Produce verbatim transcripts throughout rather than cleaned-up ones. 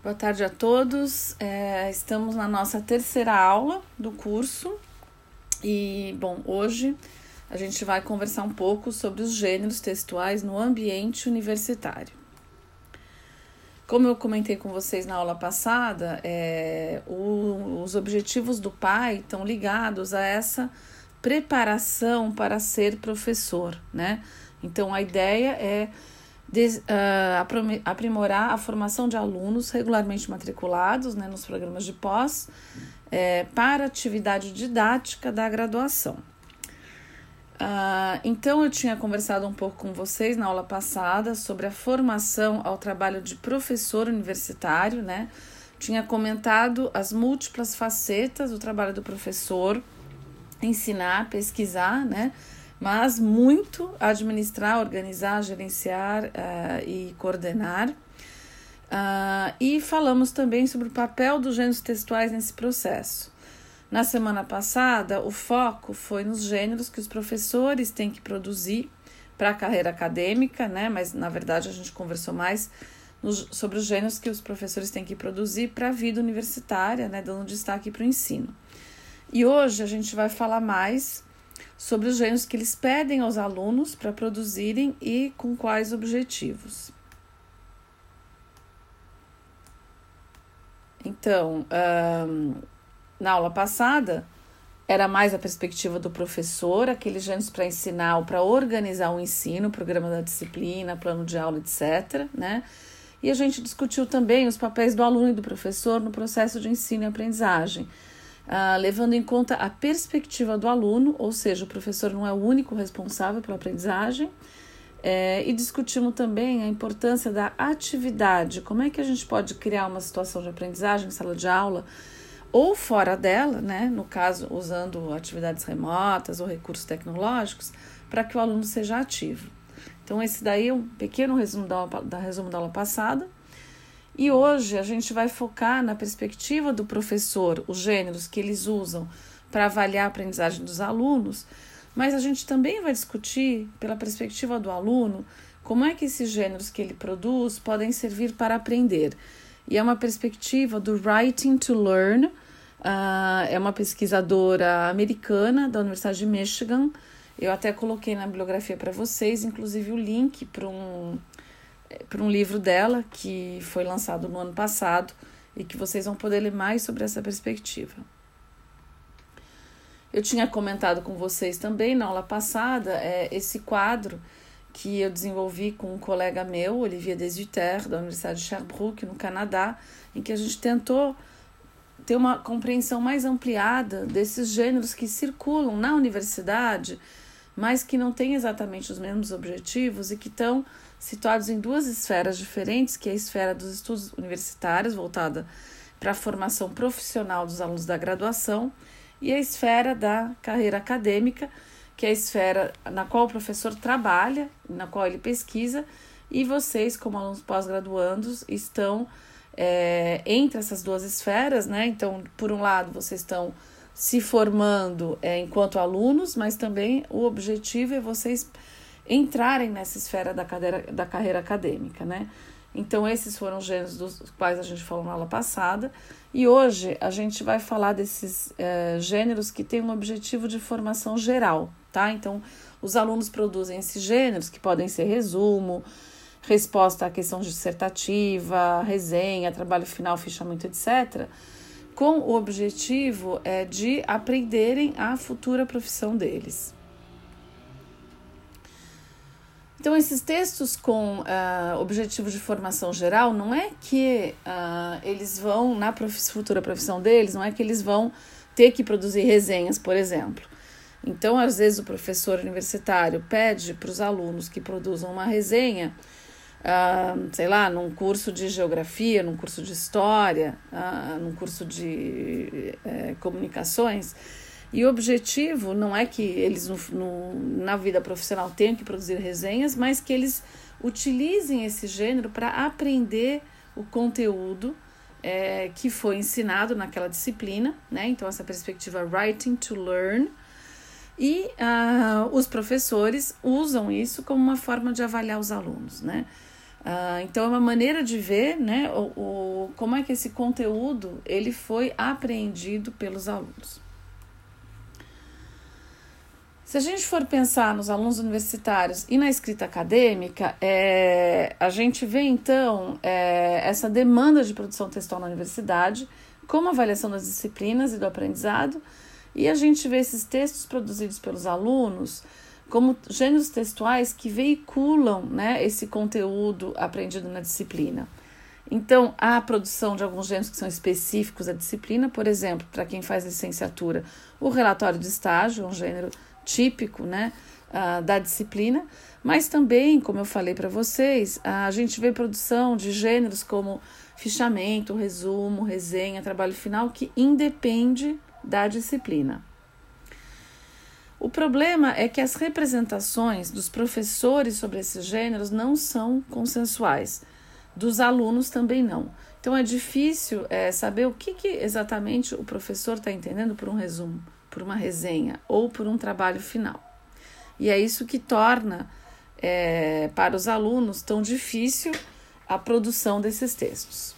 Boa tarde a todos. É, estamos na nossa terceira aula do curso e, bom, hoje a gente vai conversar um pouco sobre os gêneros textuais no ambiente universitário. Como eu comentei com vocês na aula passada, é, o, os objetivos do P A I estão ligados a essa preparação para ser professor, né? Então, a ideia é De, uh, aprimorar a formação de alunos regularmente matriculados, né, nos programas de pós, é, para atividade didática da graduação. Uh, então, eu tinha conversado um pouco com vocês na aula passada sobre a formação ao trabalho de professor universitário, né? Tinha comentado as múltiplas facetas do trabalho do professor, ensinar, pesquisar, né? Mas muito administrar, organizar, gerenciar uh, e coordenar. Uh, e falamos também sobre o papel dos gêneros textuais nesse processo. Na semana passada, o foco foi nos gêneros que os professores têm que produzir para a carreira acadêmica, né? Mas, na verdade, a gente conversou mais nos, sobre os gêneros que os professores têm que produzir para a vida universitária, né? Dando destaque para o ensino. E hoje a gente vai falar mais sobre os gêneros que eles pedem aos alunos para produzirem e com quais objetivos. Então, um, na aula passada, era mais a perspectiva do professor, aqueles gêneros para ensinar ou para organizar o ensino, o programa da disciplina, plano de aula, etcétera, né? E a gente discutiu também os papéis do aluno e do professor no processo de ensino e aprendizagem, Uh, levando em conta a perspectiva do aluno, ou seja, o professor não é o único responsável pela aprendizagem, é, e discutimos também a importância da atividade, como é que a gente pode criar uma situação de aprendizagem em sala de aula, ou fora dela, né, no caso, usando atividades remotas ou recursos tecnológicos, para que o aluno seja ativo. Então, esse daí é um pequeno resumo da, aula, da, resumo da aula passada. E hoje a gente vai focar na perspectiva do professor, os gêneros que eles usam para avaliar a aprendizagem dos alunos, mas a gente também vai discutir, pela perspectiva do aluno, como é que esses gêneros que ele produz podem servir para aprender. E é uma perspectiva do Writing to Learn, uh, é uma pesquisadora americana da Universidade de Michigan. Eu até coloquei na bibliografia para vocês, inclusive o link para um... para um livro dela que foi lançado no ano passado e que vocês vão poder ler mais sobre essa perspectiva. Eu tinha comentado com vocês também na aula passada é, esse quadro que eu desenvolvi com um colega meu, Olivier Desutter, da Universidade de Sherbrooke, no Canadá, em que a gente tentou ter uma compreensão mais ampliada desses gêneros que circulam na universidade, mas que não têm exatamente os mesmos objetivos e que estão situados em duas esferas diferentes, que é a esfera dos estudos universitários, voltada para a formação profissional dos alunos da graduação, e a esfera da carreira acadêmica, que é a esfera na qual o professor trabalha, na qual ele pesquisa, e vocês, como alunos pós-graduandos, estão é, entre essas duas esferas, né? Então, por um lado, vocês estão se formando é, enquanto alunos, mas também o objetivo é vocês entrarem nessa esfera da, cadeira, da carreira acadêmica, né? Então, esses foram os gêneros dos quais a gente falou na aula passada, e hoje a gente vai falar desses é, gêneros que têm um objetivo de formação geral, tá? Então, os alunos produzem esses gêneros, que podem ser resumo, resposta à questão dissertativa, resenha, trabalho final, fichamento, etcétera, com o objetivo é, de aprenderem a futura profissão deles. Então, esses textos com uh, objetivo de formação geral, não é que uh, eles vão, na prof... futura profissão deles, não é que eles vão ter que produzir resenhas, por exemplo. Então, às vezes, o professor universitário pede para os alunos que produzam uma resenha, uh, sei lá, num curso de geografia, num curso de história, uh, num curso de uh, comunicações. E o objetivo não é que eles, no, no, na vida profissional, tenham que produzir resenhas, mas que eles utilizem esse gênero para aprender o conteúdo é, que foi ensinado naquela disciplina, né? Então, essa perspectiva Writing to Learn. E uh, os professores usam isso como uma forma de avaliar os alunos, né? Uh, então é uma maneira de ver, né, o, o, como é que esse conteúdo ele foi apreendido pelos alunos. Se a gente for pensar nos alunos universitários e na escrita acadêmica, é, a gente vê então é, essa demanda de produção textual na universidade, como avaliação das disciplinas e do aprendizado, e a gente vê esses textos produzidos pelos alunos como gêneros textuais que veiculam, né, esse conteúdo aprendido na disciplina. Então, há a produção de alguns gêneros que são específicos da disciplina, por exemplo, para quem faz licenciatura, o relatório de estágio, um gênero típico, né, uh, da disciplina, mas também, como eu falei para vocês, a gente vê produção de gêneros como fichamento, resumo, resenha, trabalho final, que independe da disciplina. O problema é que as representações dos professores sobre esses gêneros não são consensuais, dos alunos também não. Então é difícil é, saber o que, que exatamente o professor está entendendo por um resumo, por uma resenha ou por um trabalho final. E é isso que torna é, para os alunos tão difícil a produção desses textos.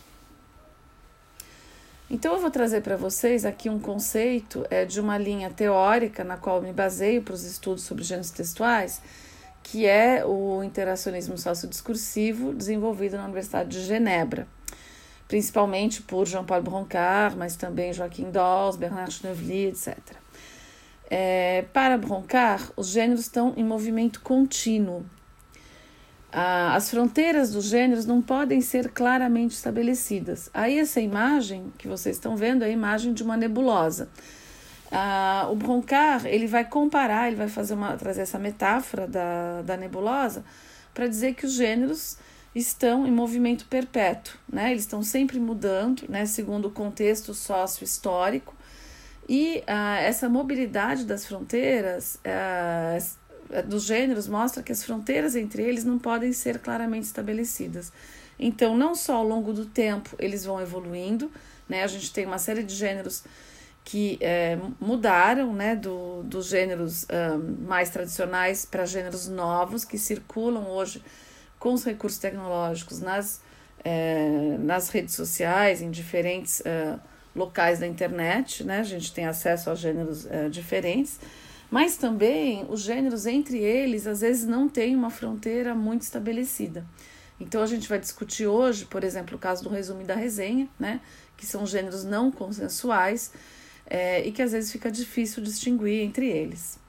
Então eu vou trazer para vocês aqui um conceito é, de uma linha teórica na qual eu me baseio para os estudos sobre gêneros textuais, que é o interacionismo sociodiscursivo desenvolvido na Universidade de Genebra, principalmente por Jean-Paul Broncard, mas também Joaquim Dawes, Bernard Schneuvely, etcétera. É, para Broncard, os gêneros estão em movimento contínuo. Ah, as fronteiras dos gêneros não podem ser claramente estabelecidas. Aí essa imagem que vocês estão vendo é a imagem de uma nebulosa. Ah, o Broncard ele vai comparar, ele vai fazer uma, trazer essa metáfora da, da nebulosa para dizer que os gêneros estão em movimento perpétuo, né? Eles estão sempre mudando, né? Segundo o contexto sócio-histórico. E ah, essa mobilidade das fronteiras ah, dos gêneros mostra que as fronteiras entre eles não podem ser claramente estabelecidas. Então, não só ao longo do tempo eles vão evoluindo, né? A gente tem uma série de gêneros que é, mudaram, né? Do, dos gêneros um, mais tradicionais para gêneros novos que circulam hoje com os recursos tecnológicos nas, é, nas redes sociais, em diferentes uh, locais da internet, né? A gente tem acesso a gêneros uh, diferentes. Mas também os gêneros entre eles, às vezes, não têm uma fronteira muito estabelecida. Então, a gente vai discutir hoje, por exemplo, o caso do resumo e da resenha, né? Que são gêneros não consensuais é, e que às vezes fica difícil distinguir entre eles.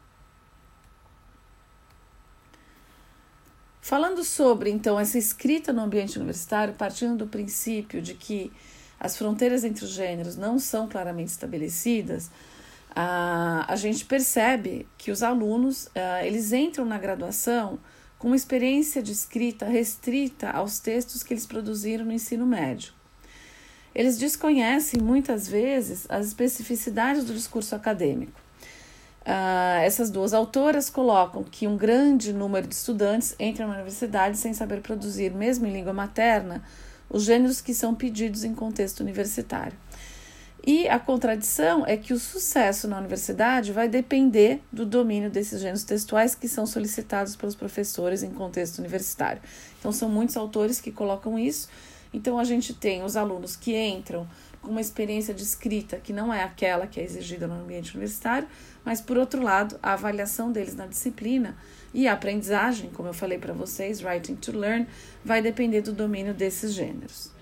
Falando sobre, então, essa escrita no ambiente universitário, partindo do princípio de que as fronteiras entre os gêneros não são claramente estabelecidas, Uh, a gente percebe que os alunos uh, eles entram na graduação com uma experiência de escrita restrita aos textos que eles produziram no ensino médio. Eles desconhecem muitas vezes as especificidades do discurso acadêmico. Uh, essas duas autoras colocam que um grande número de estudantes entram na universidade sem saber produzir, mesmo em língua materna, os gêneros que são pedidos em contexto universitário. E a contradição é que o sucesso na universidade vai depender do domínio desses gêneros textuais que são solicitados pelos professores em contexto universitário. Então, são muitos autores que colocam isso. Então, a gente tem os alunos que entram com uma experiência de escrita que não é aquela que é exigida no ambiente universitário, mas, por outro lado, a avaliação deles na disciplina e a aprendizagem, como eu falei para vocês, Writing to Learn, vai depender do domínio desses gêneros.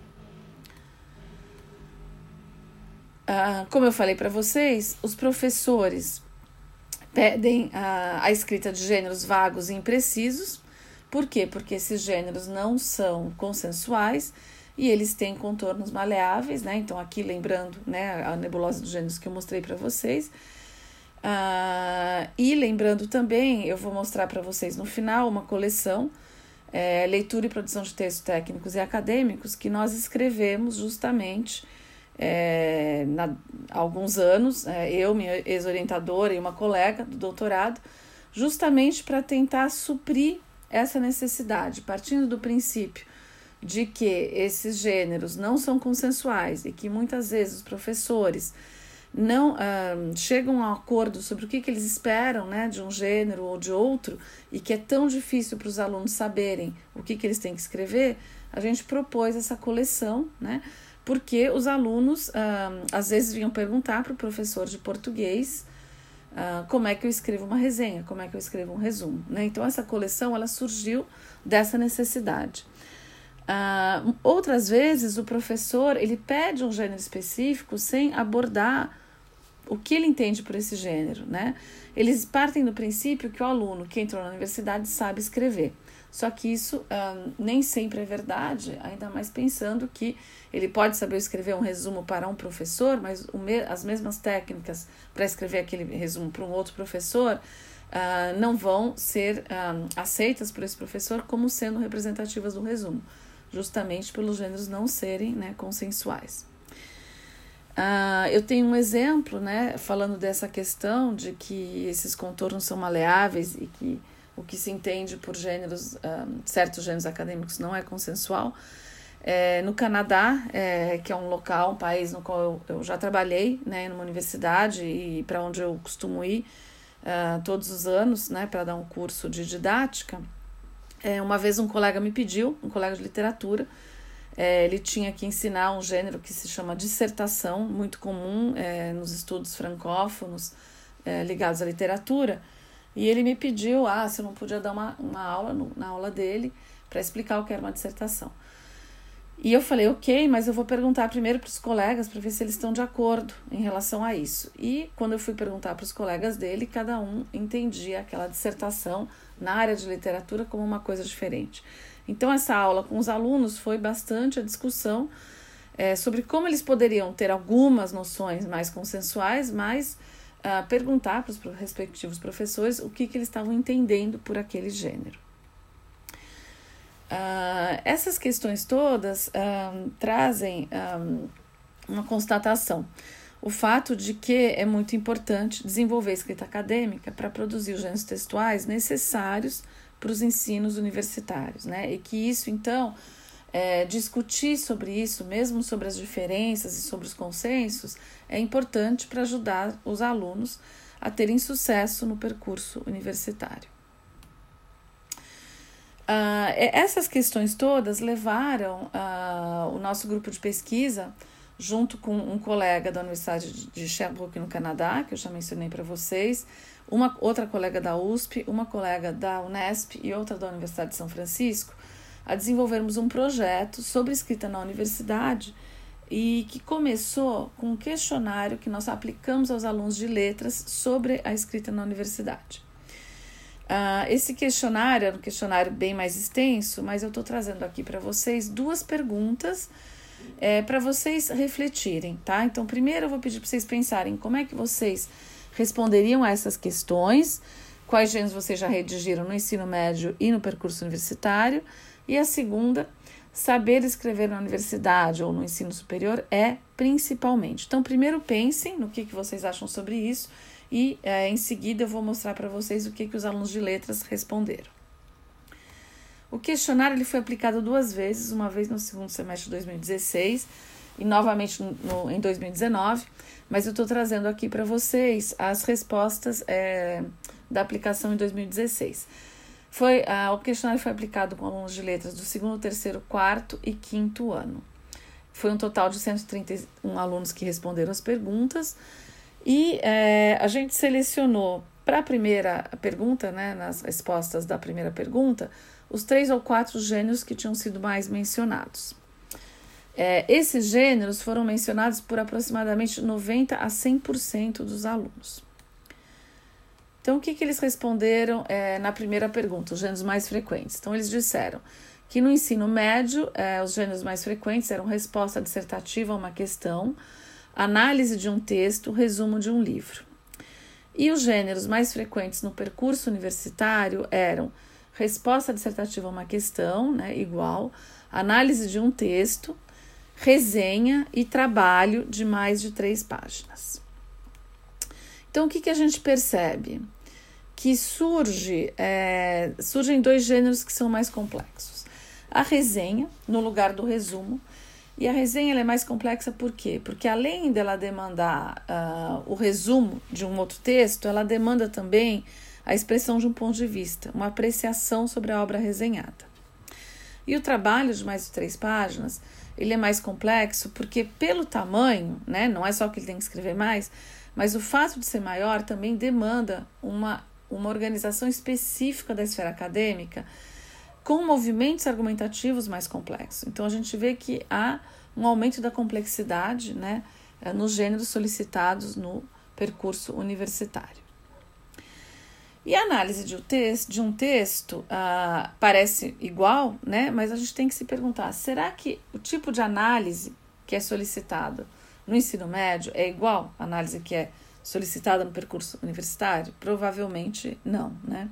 Uh, como eu falei para vocês, os professores pedem uh, a escrita de gêneros vagos e imprecisos. Por quê? Porque esses gêneros não são consensuais e eles têm contornos maleáveis, né? Então, aqui lembrando, né, a nebulosa dos gêneros que eu mostrei para vocês. Uh, e lembrando também, eu vou mostrar para vocês no final uma coleção, é, leitura e produção de textos técnicos e acadêmicos, que nós escrevemos justamente É, na, há alguns anos, é, eu, minha ex-orientadora e uma colega do doutorado, justamente para tentar suprir essa necessidade, partindo do princípio de que esses gêneros não são consensuais e que muitas vezes os professores não ah, chegam a um acordo sobre o que, que eles esperam, né, de um gênero ou de outro, e que é tão difícil para os alunos saberem o que, que eles têm que escrever, a gente propôs essa coleção, né, porque os alunos ah, às vezes vinham perguntar para o professor de português ah, como é que eu escrevo uma resenha, como é que eu escrevo um resumo, né? Então essa coleção ela surgiu dessa necessidade. Uh, outras vezes o professor ele pede um gênero específico sem abordar o que ele entende por esse gênero, né? Eles partem do princípio que o aluno que entrou na universidade sabe escrever, só que isso uh, nem sempre é verdade, ainda mais pensando que ele pode saber escrever um resumo para um professor, mas o me- as mesmas técnicas para escrever aquele resumo para um outro professor uh, não vão ser uh, aceitas por esse professor como sendo representativas do resumo, justamente pelos gêneros não serem, né, consensuais. Uh, eu tenho um exemplo, né, falando dessa questão de que esses contornos são maleáveis e que o que se entende por gêneros, uh, certos gêneros acadêmicos não é consensual. É, no Canadá, é, que é um local, um país no qual eu, eu já trabalhei, né, numa universidade e para onde eu costumo ir uh, todos os anos, né, para dar um curso de didática. É, uma vez um colega me pediu, um colega de literatura, é, ele tinha que ensinar um gênero que se chama dissertação, muito comum é, nos estudos francófonos é, ligados à literatura, e ele me pediu ah, se eu não podia dar uma, uma aula no, na aula dele para explicar o que era uma dissertação. E eu falei, ok, mas eu vou perguntar primeiro para os colegas para ver se eles estão de acordo em relação a isso. E quando eu fui perguntar para os colegas dele, cada um entendia aquela dissertação na área de literatura como uma coisa diferente. Então essa aula com os alunos foi bastante a discussão é, sobre como eles poderiam ter algumas noções mais consensuais, mas uh, perguntar para os respectivos professores o que, que eles estavam entendendo por aquele gênero. Uh, essas questões todas uh, trazem um, uma constatação. O fato de que é muito importante desenvolver a escrita acadêmica para produzir os gêneros textuais necessários para os ensinos universitários, né? E que isso, então, é, discutir sobre isso, mesmo sobre as diferenças e sobre os consensos, é importante para ajudar os alunos a terem sucesso no percurso universitário. Uh, essas questões todas levaram uh, o nosso grupo de pesquisa, junto com um colega da Universidade de Sherbrooke, no Canadá, que eu já mencionei para vocês, uma outra colega da U S P, uma colega da Unesp e outra da Universidade de São Francisco, a desenvolvermos um projeto sobre escrita na universidade e que começou com um questionário que nós aplicamos aos alunos de letras sobre a escrita na universidade. Uh, esse questionário é um questionário bem mais extenso, mas eu estou trazendo aqui para vocês duas perguntas é, para vocês refletirem, tá? Então, primeiro eu vou pedir para vocês pensarem como é que vocês responderiam a essas questões, quais gêneros vocês já redigiram no ensino médio e no percurso universitário, e a segunda, saber escrever na universidade ou no ensino superior é principalmente. Então, primeiro pensem no que, que vocês acham sobre isso, e é, em seguida eu vou mostrar para vocês o que, que os alunos de letras responderam. O questionário ele foi aplicado duas vezes, uma vez no segundo semestre de dois mil e dezesseis e novamente no, no, em dois mil e dezenove, mas eu estou trazendo aqui para vocês as respostas é, da aplicação em dois mil e dezesseis. Foi, ah, o questionário foi aplicado com alunos de letras do segundo, terceiro, quarto e quinto ano. Foi um total de cento e trinta e um alunos que responderam as perguntas. E é, a gente selecionou para a primeira pergunta, né, nas respostas da primeira pergunta, os três ou quatro gêneros que tinham sido mais mencionados. É, esses gêneros foram mencionados por aproximadamente noventa a cem por cento dos alunos. Então, o que, que eles responderam é, na primeira pergunta, os gêneros mais frequentes? Então, eles disseram que no ensino médio, é, os gêneros mais frequentes eram resposta dissertativa a uma questão, análise de um texto, resumo de um livro. E os gêneros mais frequentes no percurso universitário eram resposta dissertativa a uma questão, né, igual, análise de um texto, resenha e trabalho de mais de três páginas. Então, o que, que a gente percebe? Que surge, é, surgem dois gêneros que são mais complexos. A resenha, no lugar do resumo, E a resenha ela é mais complexa por quê? Porque além dela demandar uh, o resumo de um outro texto, ela demanda também a expressão de um ponto de vista, uma apreciação sobre a obra resenhada. E o trabalho de mais de três páginas, ele é mais complexo porque pelo tamanho, né, não é só que ele tem que escrever mais, mas o fato de ser maior também demanda uma, uma organização específica da esfera acadêmica com movimentos argumentativos mais complexos. Então, a gente vê que há um aumento da complexidade, né, nos gêneros solicitados no percurso universitário. E a análise de um texto, de um texto uh, parece igual, né, mas a gente tem que se perguntar, será que o tipo de análise que é solicitado no ensino médio é igual à análise que é solicitada no percurso universitário? Provavelmente não, né?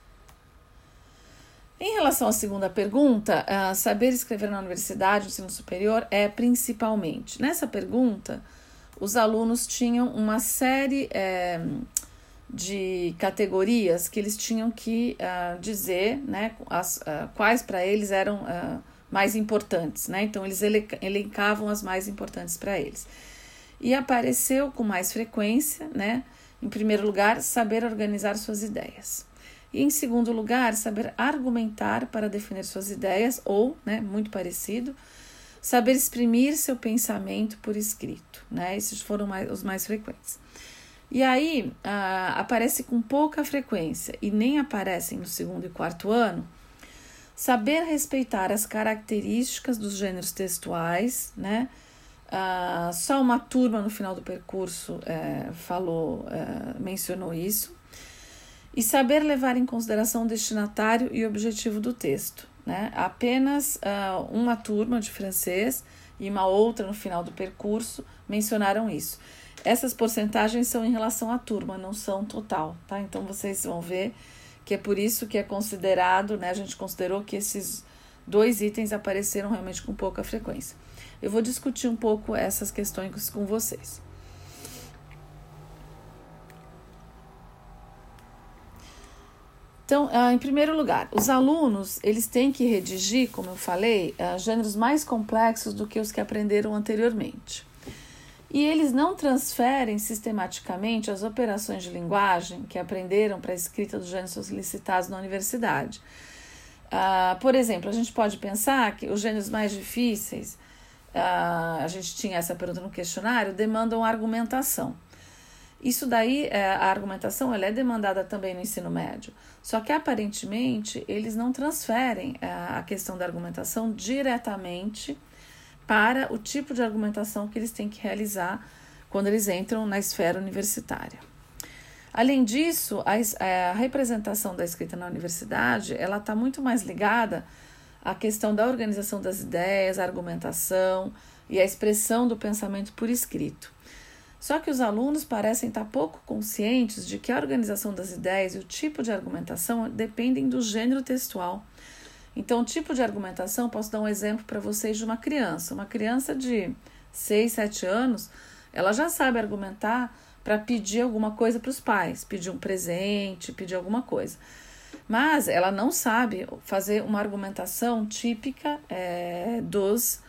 Em relação à segunda pergunta, uh, saber escrever na universidade, no ensino superior, é principalmente. Nessa pergunta, os alunos tinham uma série é, de categorias que eles tinham que uh, dizer, né, as, uh, quais para eles eram uh, mais importantes, né? Então, eles elencavam as mais importantes para eles. E apareceu com mais frequência, né, em primeiro lugar, saber organizar suas ideias. E, em segundo lugar, saber argumentar para definir suas ideias, ou, né, muito parecido, saber exprimir seu pensamento por escrito, né? Esses foram mais, os mais frequentes. E aí, ah, aparece com pouca frequência, e nem aparecem no segundo e quarto ano, saber respeitar as características dos gêneros textuais, né? Ah, só uma turma no final do percurso é, falou, é, mencionou isso. E saber levar em consideração o destinatário e o objetivo do texto, né? Apenas uh, uma turma de francês e uma outra no final do percurso mencionaram isso. Essas porcentagens são em relação à turma, não são total, tá? Então vocês vão ver que é por isso que é considerado, né? A gente considerou que esses dois itens apareceram realmente com pouca frequência. Eu vou discutir um pouco essas questões com vocês. Então, uh, em primeiro lugar, os alunos, eles têm que redigir, como eu falei, uh, gêneros mais complexos do que os que aprenderam anteriormente. E eles não transferem sistematicamente as operações de linguagem que aprenderam para a escrita dos gêneros solicitados na universidade. Uh, por exemplo, a gente pode pensar que os gêneros mais difíceis, uh, a gente tinha essa pergunta no questionário, demandam argumentação. Isso daí, a argumentação, ela é demandada também no ensino médio, só que aparentemente eles não transferem a questão da argumentação diretamente para o tipo de argumentação que eles têm que realizar quando eles entram na esfera universitária. Além disso, a, a representação da escrita na universidade, ela está muito mais ligada à questão da organização das ideias, a argumentação e a expressão do pensamento por escrito. Só que os alunos parecem estar pouco conscientes de que a organização das ideias e o tipo de argumentação dependem do gênero textual. Então, o tipo de argumentação, posso dar um exemplo para vocês de uma criança. Uma criança de seis, sete anos, ela já sabe argumentar para pedir alguma coisa para os pais, pedir um presente, pedir alguma coisa. Mas ela não sabe fazer uma argumentação típica é, dos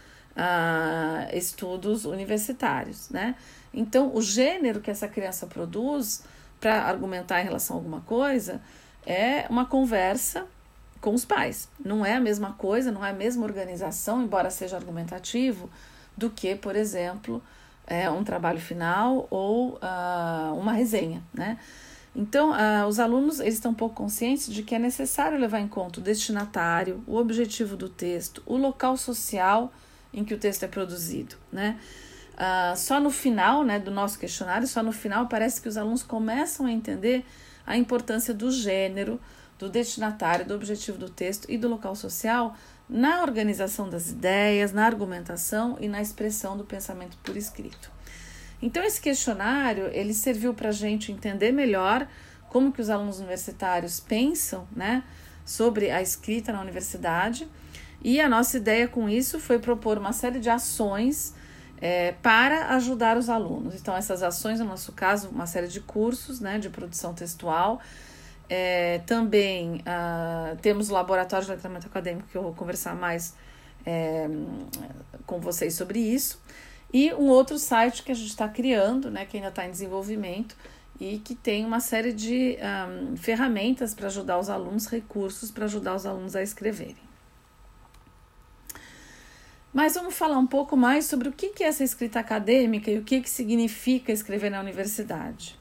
ah, estudos universitários, né? Então, o gênero que essa criança produz para argumentar em relação a alguma coisa é uma conversa com os pais. Não é a mesma coisa, não é a mesma organização, embora seja argumentativo, do que, por exemplo, é, um trabalho final ou uh, uma resenha, né? Então, uh, os alunos eles estão um pouco conscientes de que é necessário levar em conta o destinatário, o objetivo do texto, o local social em que o texto é produzido, né? Uh, só no final, né, do nosso questionário, só no final parece que os alunos começam a entender a importância do gênero, do destinatário, do objetivo do texto e do local social na organização das ideias, na argumentação e na expressão do pensamento por escrito. Então, esse questionário, ele serviu para a gente entender melhor como que os alunos universitários pensam, né, sobre a escrita na universidade, e a nossa ideia com isso foi propor uma série de ações É, para ajudar os alunos. Então, essas ações, no nosso caso, uma série de cursos, né, de produção textual. É, também ah, temos o laboratório de letramento acadêmico, que eu vou conversar mais é, com vocês sobre isso. E um outro site que a gente está criando, né, que ainda está em desenvolvimento e que tem uma série de um, ferramentas para ajudar os alunos, recursos para ajudar os alunos a escreverem. Mas vamos falar um pouco mais sobre o que é essa escrita acadêmica e o que, que significa escrever na universidade.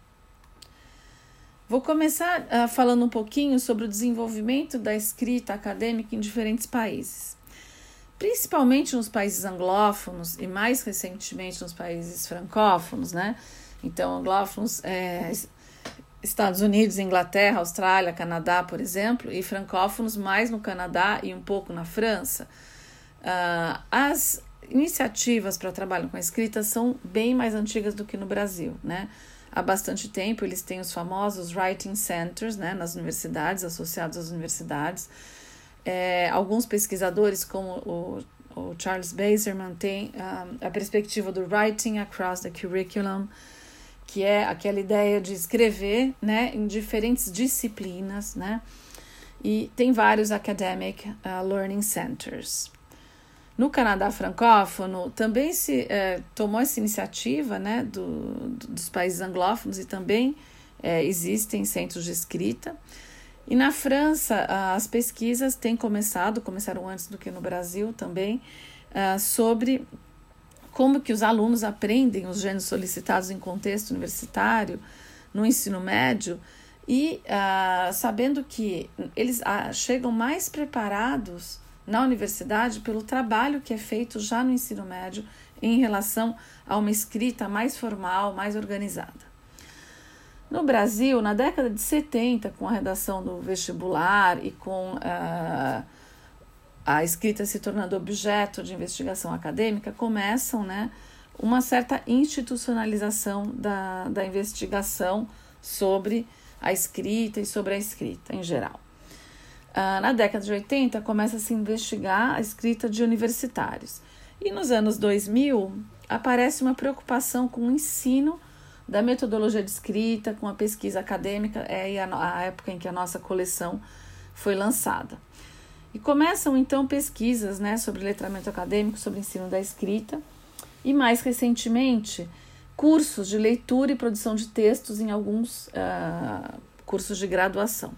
Vou começar uh, falando um pouquinho sobre o desenvolvimento da escrita acadêmica em diferentes países. Principalmente nos países anglófonos e mais recentemente nos países francófonos, né? Então, anglófonos, é, Estados Unidos, Inglaterra, Austrália, Canadá, por exemplo, e francófonos mais no Canadá e um pouco na França. Uh, as iniciativas para trabalho com a escrita são bem mais antigas do que no Brasil, né? Há bastante tempo eles têm os famosos Writing Centers, né, nas universidades, associados às universidades. É, alguns pesquisadores, como o, o Charles Basserman, têm um, a perspectiva do Writing Across the Curriculum, que é aquela ideia de escrever, né, em diferentes disciplinas, né? E tem vários Academic uh, Learning Centers. No Canadá francófono, também se eh, tomou essa iniciativa, né, do, do, dos países anglófonos, e também eh, existem centros de escrita. E na França, as pesquisas têm começado, começaram antes do que no Brasil também, uh, sobre como que os alunos aprendem os gêneros solicitados em contexto universitário, no ensino médio, e uh, sabendo que eles uh, chegam mais preparados na universidade pelo trabalho que é feito já no ensino médio em relação a uma escrita mais formal, mais organizada. No Brasil, na década de setenta, com a redação do vestibular e com uh, a escrita se tornando objeto de investigação acadêmica, começam, né, uma certa institucionalização da, da investigação sobre a escrita e sobre a escrita em geral. Uh, na década de oitenta, começa a se investigar a escrita de universitários. E nos anos dois mil, aparece uma preocupação com o ensino da metodologia de escrita, com a pesquisa acadêmica, é a, a época em que a nossa coleção foi lançada. E começam, então, pesquisas, né, sobre letramento acadêmico, sobre ensino da escrita, e mais recentemente, cursos de leitura e produção de textos em alguns uh, cursos de graduação.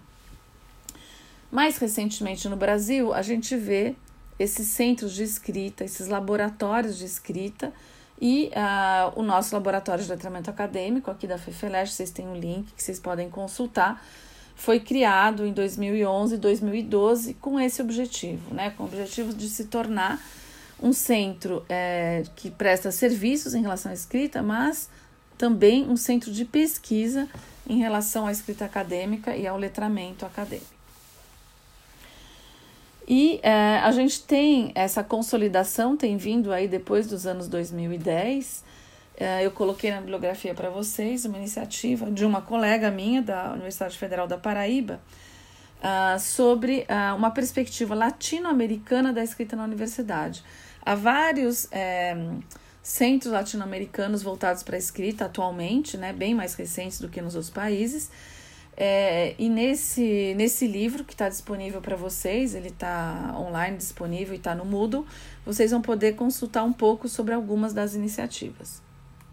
Mais recentemente no Brasil, a gente vê esses centros de escrita, esses laboratórios de escrita e uh, o nosso laboratório de letramento acadêmico aqui da FEFELESH, vocês têm um link que vocês podem consultar, foi criado em dois mil e onze e dois mil e doze com esse objetivo, né? Com o objetivo de se tornar um centro é, que presta serviços em relação à escrita, mas também um centro de pesquisa em relação à escrita acadêmica e ao letramento acadêmico. E é, a gente tem essa consolidação, tem vindo aí depois dos anos dois mil e dez. É, eu coloquei na bibliografia para vocês uma iniciativa de uma colega minha da Universidade Federal da Paraíba uh, sobre uh, uma perspectiva latino-americana da escrita na universidade. Há vários é, centros latino-americanos voltados para a escrita atualmente, né, bem mais recentes do que nos outros países. É, e nesse, nesse livro que está disponível para vocês, ele está online disponível e está no Moodle, vocês vão poder consultar um pouco sobre algumas das iniciativas.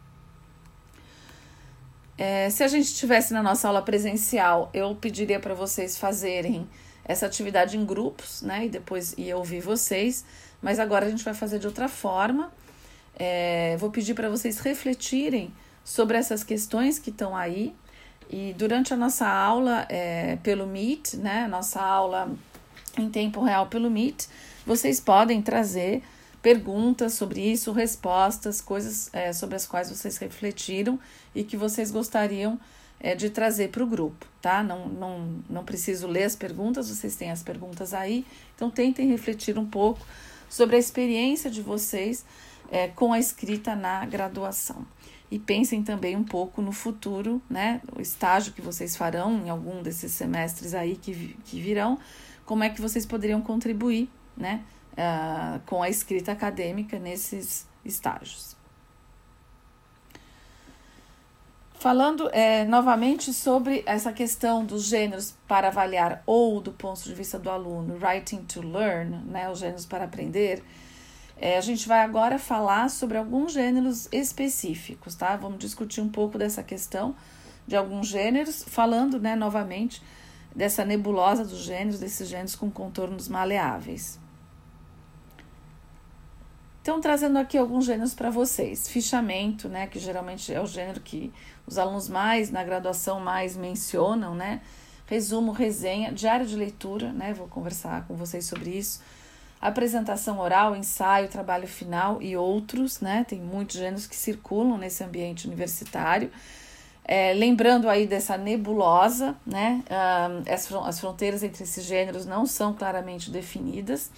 É, se a gente estivesse na nossa aula presencial, eu pediria para vocês fazerem essa atividade em grupos, né, e depois ia ouvir vocês, mas agora a gente vai fazer de outra forma. É, vou pedir para vocês refletirem sobre essas questões que estão aí. E durante a nossa aula é, pelo Meet, né, nossa aula em tempo real pelo Meet, vocês podem trazer perguntas sobre isso, respostas, coisas é, sobre as quais vocês refletiram e que vocês gostariam é, de trazer para o grupo, tá? Não, não, não preciso ler as perguntas, vocês têm as perguntas aí, então tentem refletir um pouco sobre a experiência de vocês é, com a escrita na graduação. E pensem também um pouco no futuro, né? O estágio que vocês farão em algum desses semestres aí que, que virão, como é que vocês poderiam contribuir, né? Uh, com a escrita acadêmica nesses estágios. Falando é, novamente sobre essa questão dos gêneros para avaliar ou do ponto de vista do aluno, writing to learn, né, os gêneros para aprender, é, a gente vai agora falar sobre alguns gêneros específicos, tá? Vamos discutir um pouco dessa questão de alguns gêneros, falando, né, novamente dessa nebulosa dos gêneros, desses gêneros com contornos maleáveis. Então, trazendo aqui alguns gêneros para vocês. Fichamento, né, que geralmente é o gênero que os alunos mais, na graduação, mais mencionam, né? Resumo, resenha, diário de leitura, né? Vou conversar com vocês sobre isso. Apresentação oral, ensaio, trabalho final e outros, né? Tem muitos gêneros que circulam nesse ambiente universitário. É, lembrando aí dessa nebulosa, né? Um, as, as fronteiras entre esses gêneros não são claramente definidas.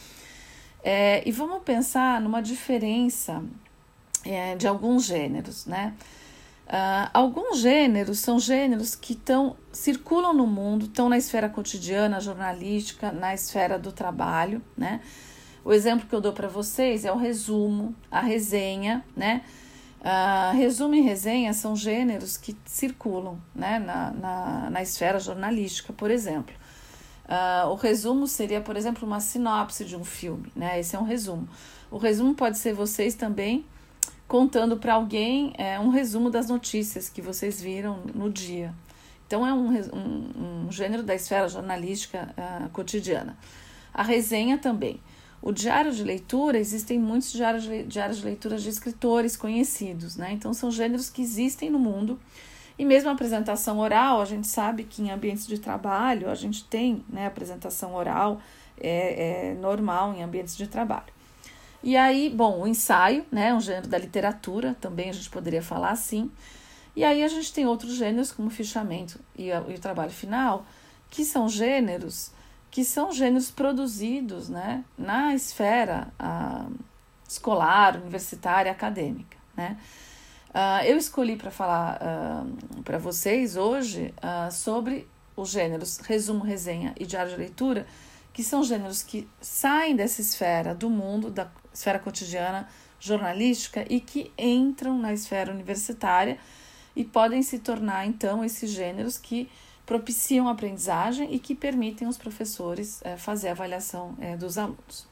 É, e vamos pensar numa diferença é, de alguns gêneros, né? Uh, alguns gêneros são gêneros que tão, circulam no mundo, estão na esfera cotidiana, jornalística, na esfera do trabalho, né? O exemplo que eu dou para vocês é o resumo, a resenha, né? Uh, resumo e resenha são gêneros que circulam, né? na, na, na esfera jornalística, por exemplo. Uh, o resumo seria, por exemplo, uma sinopse de um filme, né? Esse é um resumo. O resumo pode ser vocês também contando para alguém é, um resumo das notícias que vocês viram no dia. Então, é um, um, um gênero da esfera jornalística uh, cotidiana. A resenha também. O diário de leitura, existem muitos diários de, diários de leitura de escritores conhecidos, né? Então, são gêneros que existem no mundo. E mesmo a apresentação oral, a gente sabe que em ambientes de trabalho, a gente tem, né, apresentação oral é, é normal em ambientes de trabalho. E aí, bom, o ensaio, né, um gênero da literatura, também a gente poderia falar assim. E aí a gente tem outros gêneros, como o fichamento e, a, e o trabalho final, que são gêneros que são gêneros produzidos, né, na esfera a, escolar, universitária, acadêmica, né. Uh, eu escolhi para falar uh, para vocês hoje uh, sobre os gêneros resumo, resenha e diário de leitura, que são gêneros que saem dessa esfera do mundo, da esfera cotidiana jornalística e que entram na esfera universitária e podem se tornar, então, esses gêneros que propiciam a aprendizagem e que permitem aos professores eh, fazer a avaliação eh, dos alunos.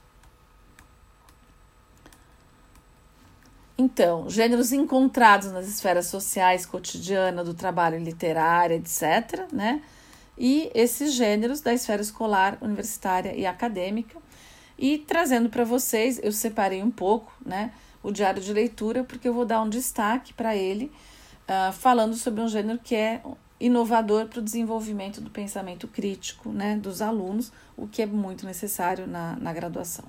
Então, gêneros encontrados nas esferas sociais, cotidiana, do trabalho literário, etcétera, né? E esses gêneros da esfera escolar, universitária e acadêmica. E trazendo para vocês, eu separei um pouco, né, o diário de leitura, porque eu vou dar um destaque para ele, uh, falando sobre um gênero que é inovador para o desenvolvimento do pensamento crítico, né, dos alunos, o que é muito necessário na, na graduação.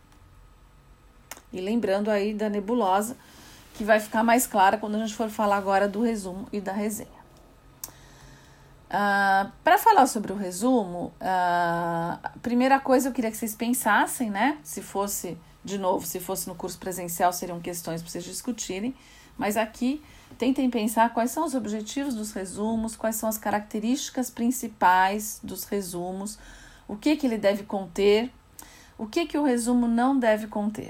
E lembrando aí da nebulosa, que vai ficar mais clara quando a gente for falar agora do resumo e da resenha. Uh, para falar sobre o resumo, uh, a primeira coisa eu queria que vocês pensassem, né? Se fosse, de novo, se fosse no curso presencial, seriam questões para vocês discutirem, mas aqui tentem pensar quais são os objetivos dos resumos, quais são as características principais dos resumos, o que, que ele deve conter, o que, que o resumo não deve conter.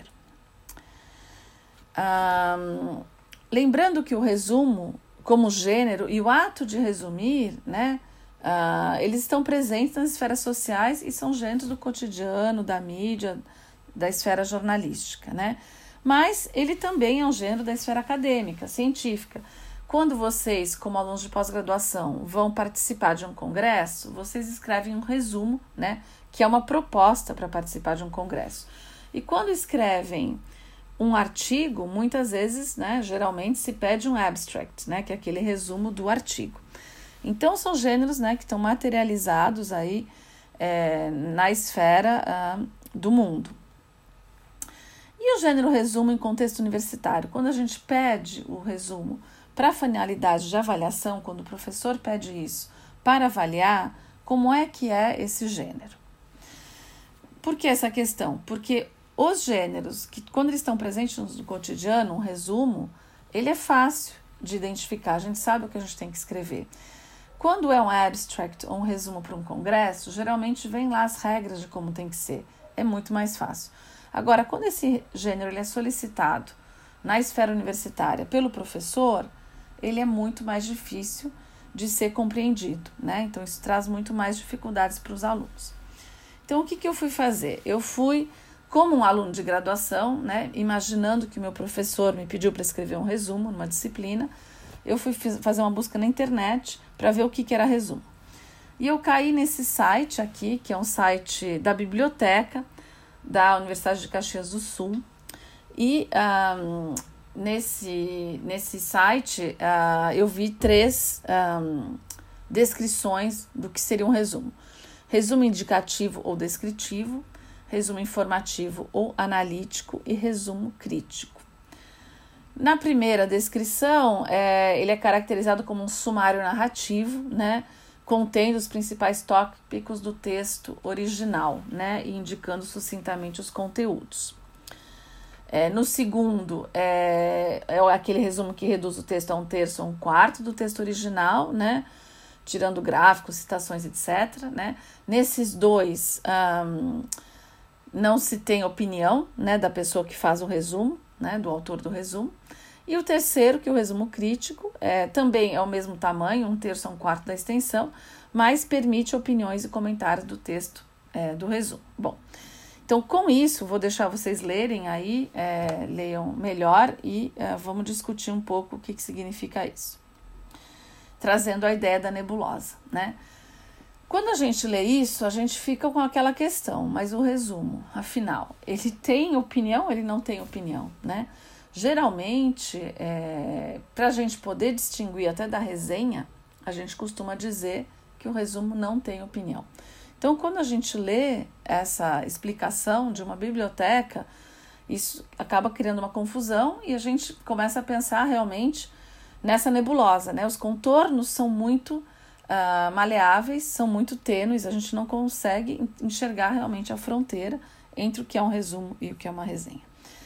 Um, lembrando que o resumo, como gênero, e o ato de resumir, né, uh, eles estão presentes nas esferas sociais e são gêneros do cotidiano, da mídia, da esfera jornalística, né? Mas ele também é um gênero da esfera acadêmica, científica. Quando vocês, como alunos de pós-graduação, vão participar de um congresso, vocês escrevem um resumo, né, que é uma proposta para participar de um congresso. E quando escrevem um artigo, muitas vezes, né, geralmente se pede um abstract, né, que é aquele resumo do artigo. Então, são gêneros, né, que estão materializados aí é, na esfera uh, do mundo. E o gênero resumo em contexto universitário? Quando a gente pede o resumo para finalidade de avaliação, quando o professor pede isso para avaliar, como é que é esse gênero? Por que essa questão? Porque os gêneros, que quando eles estão presentes no cotidiano, um resumo, ele é fácil de identificar, a gente sabe o que a gente tem que escrever. Quando é um abstract ou um resumo para um congresso, geralmente vem lá as regras de como tem que ser, é muito mais fácil. Agora, quando esse gênero ele é solicitado na esfera universitária pelo professor, ele é muito mais difícil de ser compreendido, né? Então, isso traz muito mais dificuldades para os alunos. Então, o que, que eu fui fazer? Eu fui, como um aluno de graduação, né, imaginando que o meu professor me pediu para escrever um resumo numa disciplina, eu fui fazer uma busca na internet para ver o que, que era resumo. E eu caí nesse site aqui, que é um site da biblioteca da Universidade de Caxias do Sul. E um, nesse, nesse site uh, eu vi três um, descrições do que seria um resumo. Resumo indicativo ou descritivo, resumo informativo ou analítico e resumo crítico. Na primeira descrição, é, ele é caracterizado como um sumário narrativo, né, contendo os principais tópicos do texto original, né, e indicando sucintamente os conteúdos. É, no segundo, é, é aquele resumo que reduz o texto a um terço ou um quarto do texto original, né, tirando gráficos, citações, etcétera, né? Nesses dois, um, não se tem opinião, né, da pessoa que faz o resumo, né, do autor do resumo. E o terceiro, que é o resumo crítico, é, também é o mesmo tamanho, um terço a um quarto da extensão, mas permite opiniões e comentários do texto é, do resumo. Bom, então com isso, vou deixar vocês lerem aí, é, leiam melhor e é, vamos discutir um pouco o que, que significa isso. Trazendo a ideia da nebulosa, né? Quando a gente lê isso, a gente fica com aquela questão, mas o resumo, afinal, ele tem opinião ou ele não tem opinião, né? Geralmente, é, para a gente poder distinguir até da resenha, a gente costuma dizer que o resumo não tem opinião. Então, quando a gente lê essa explicação de uma biblioteca, isso acaba criando uma confusão e a gente começa a pensar realmente nessa nebulosa, né? Os contornos são muito uh, maleáveis, são muito tênues, a gente não consegue enxergar realmente a fronteira entre o que é um resumo e o que é uma resenha.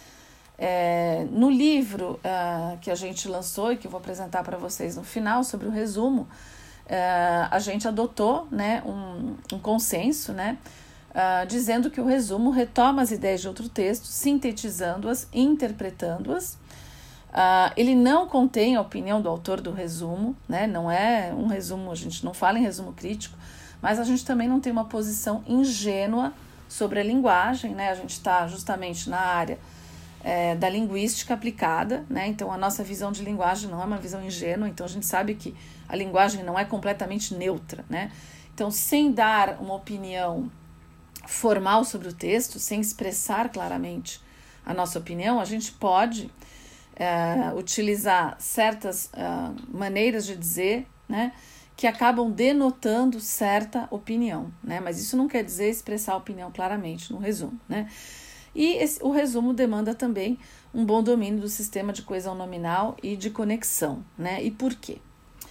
É, no livro uh, que a gente lançou e que eu vou apresentar para vocês no final sobre o resumo, uh, a gente adotou, né, um, um consenso, né, uh, dizendo que o resumo retoma as ideias de outro texto, sintetizando-as, interpretando-as. Uh, ele não contém a opinião do autor do resumo, né? Não é um resumo, a gente não fala em resumo crítico, mas a gente também não tem uma posição ingênua sobre a linguagem, né? A gente está justamente na área é, da linguística aplicada, né? Então a nossa visão de linguagem não é uma visão ingênua, então a gente sabe que a linguagem não é completamente neutra, né? Então, sem dar uma opinião formal sobre o texto, sem expressar claramente a nossa opinião, a gente pode Uh, utilizar certas uh, maneiras de dizer, né, que acabam denotando certa opinião, né, mas isso não quer dizer expressar a opinião claramente no resumo, né. E esse, o resumo demanda também um bom domínio do sistema de coesão nominal e de conexão, né. E por quê?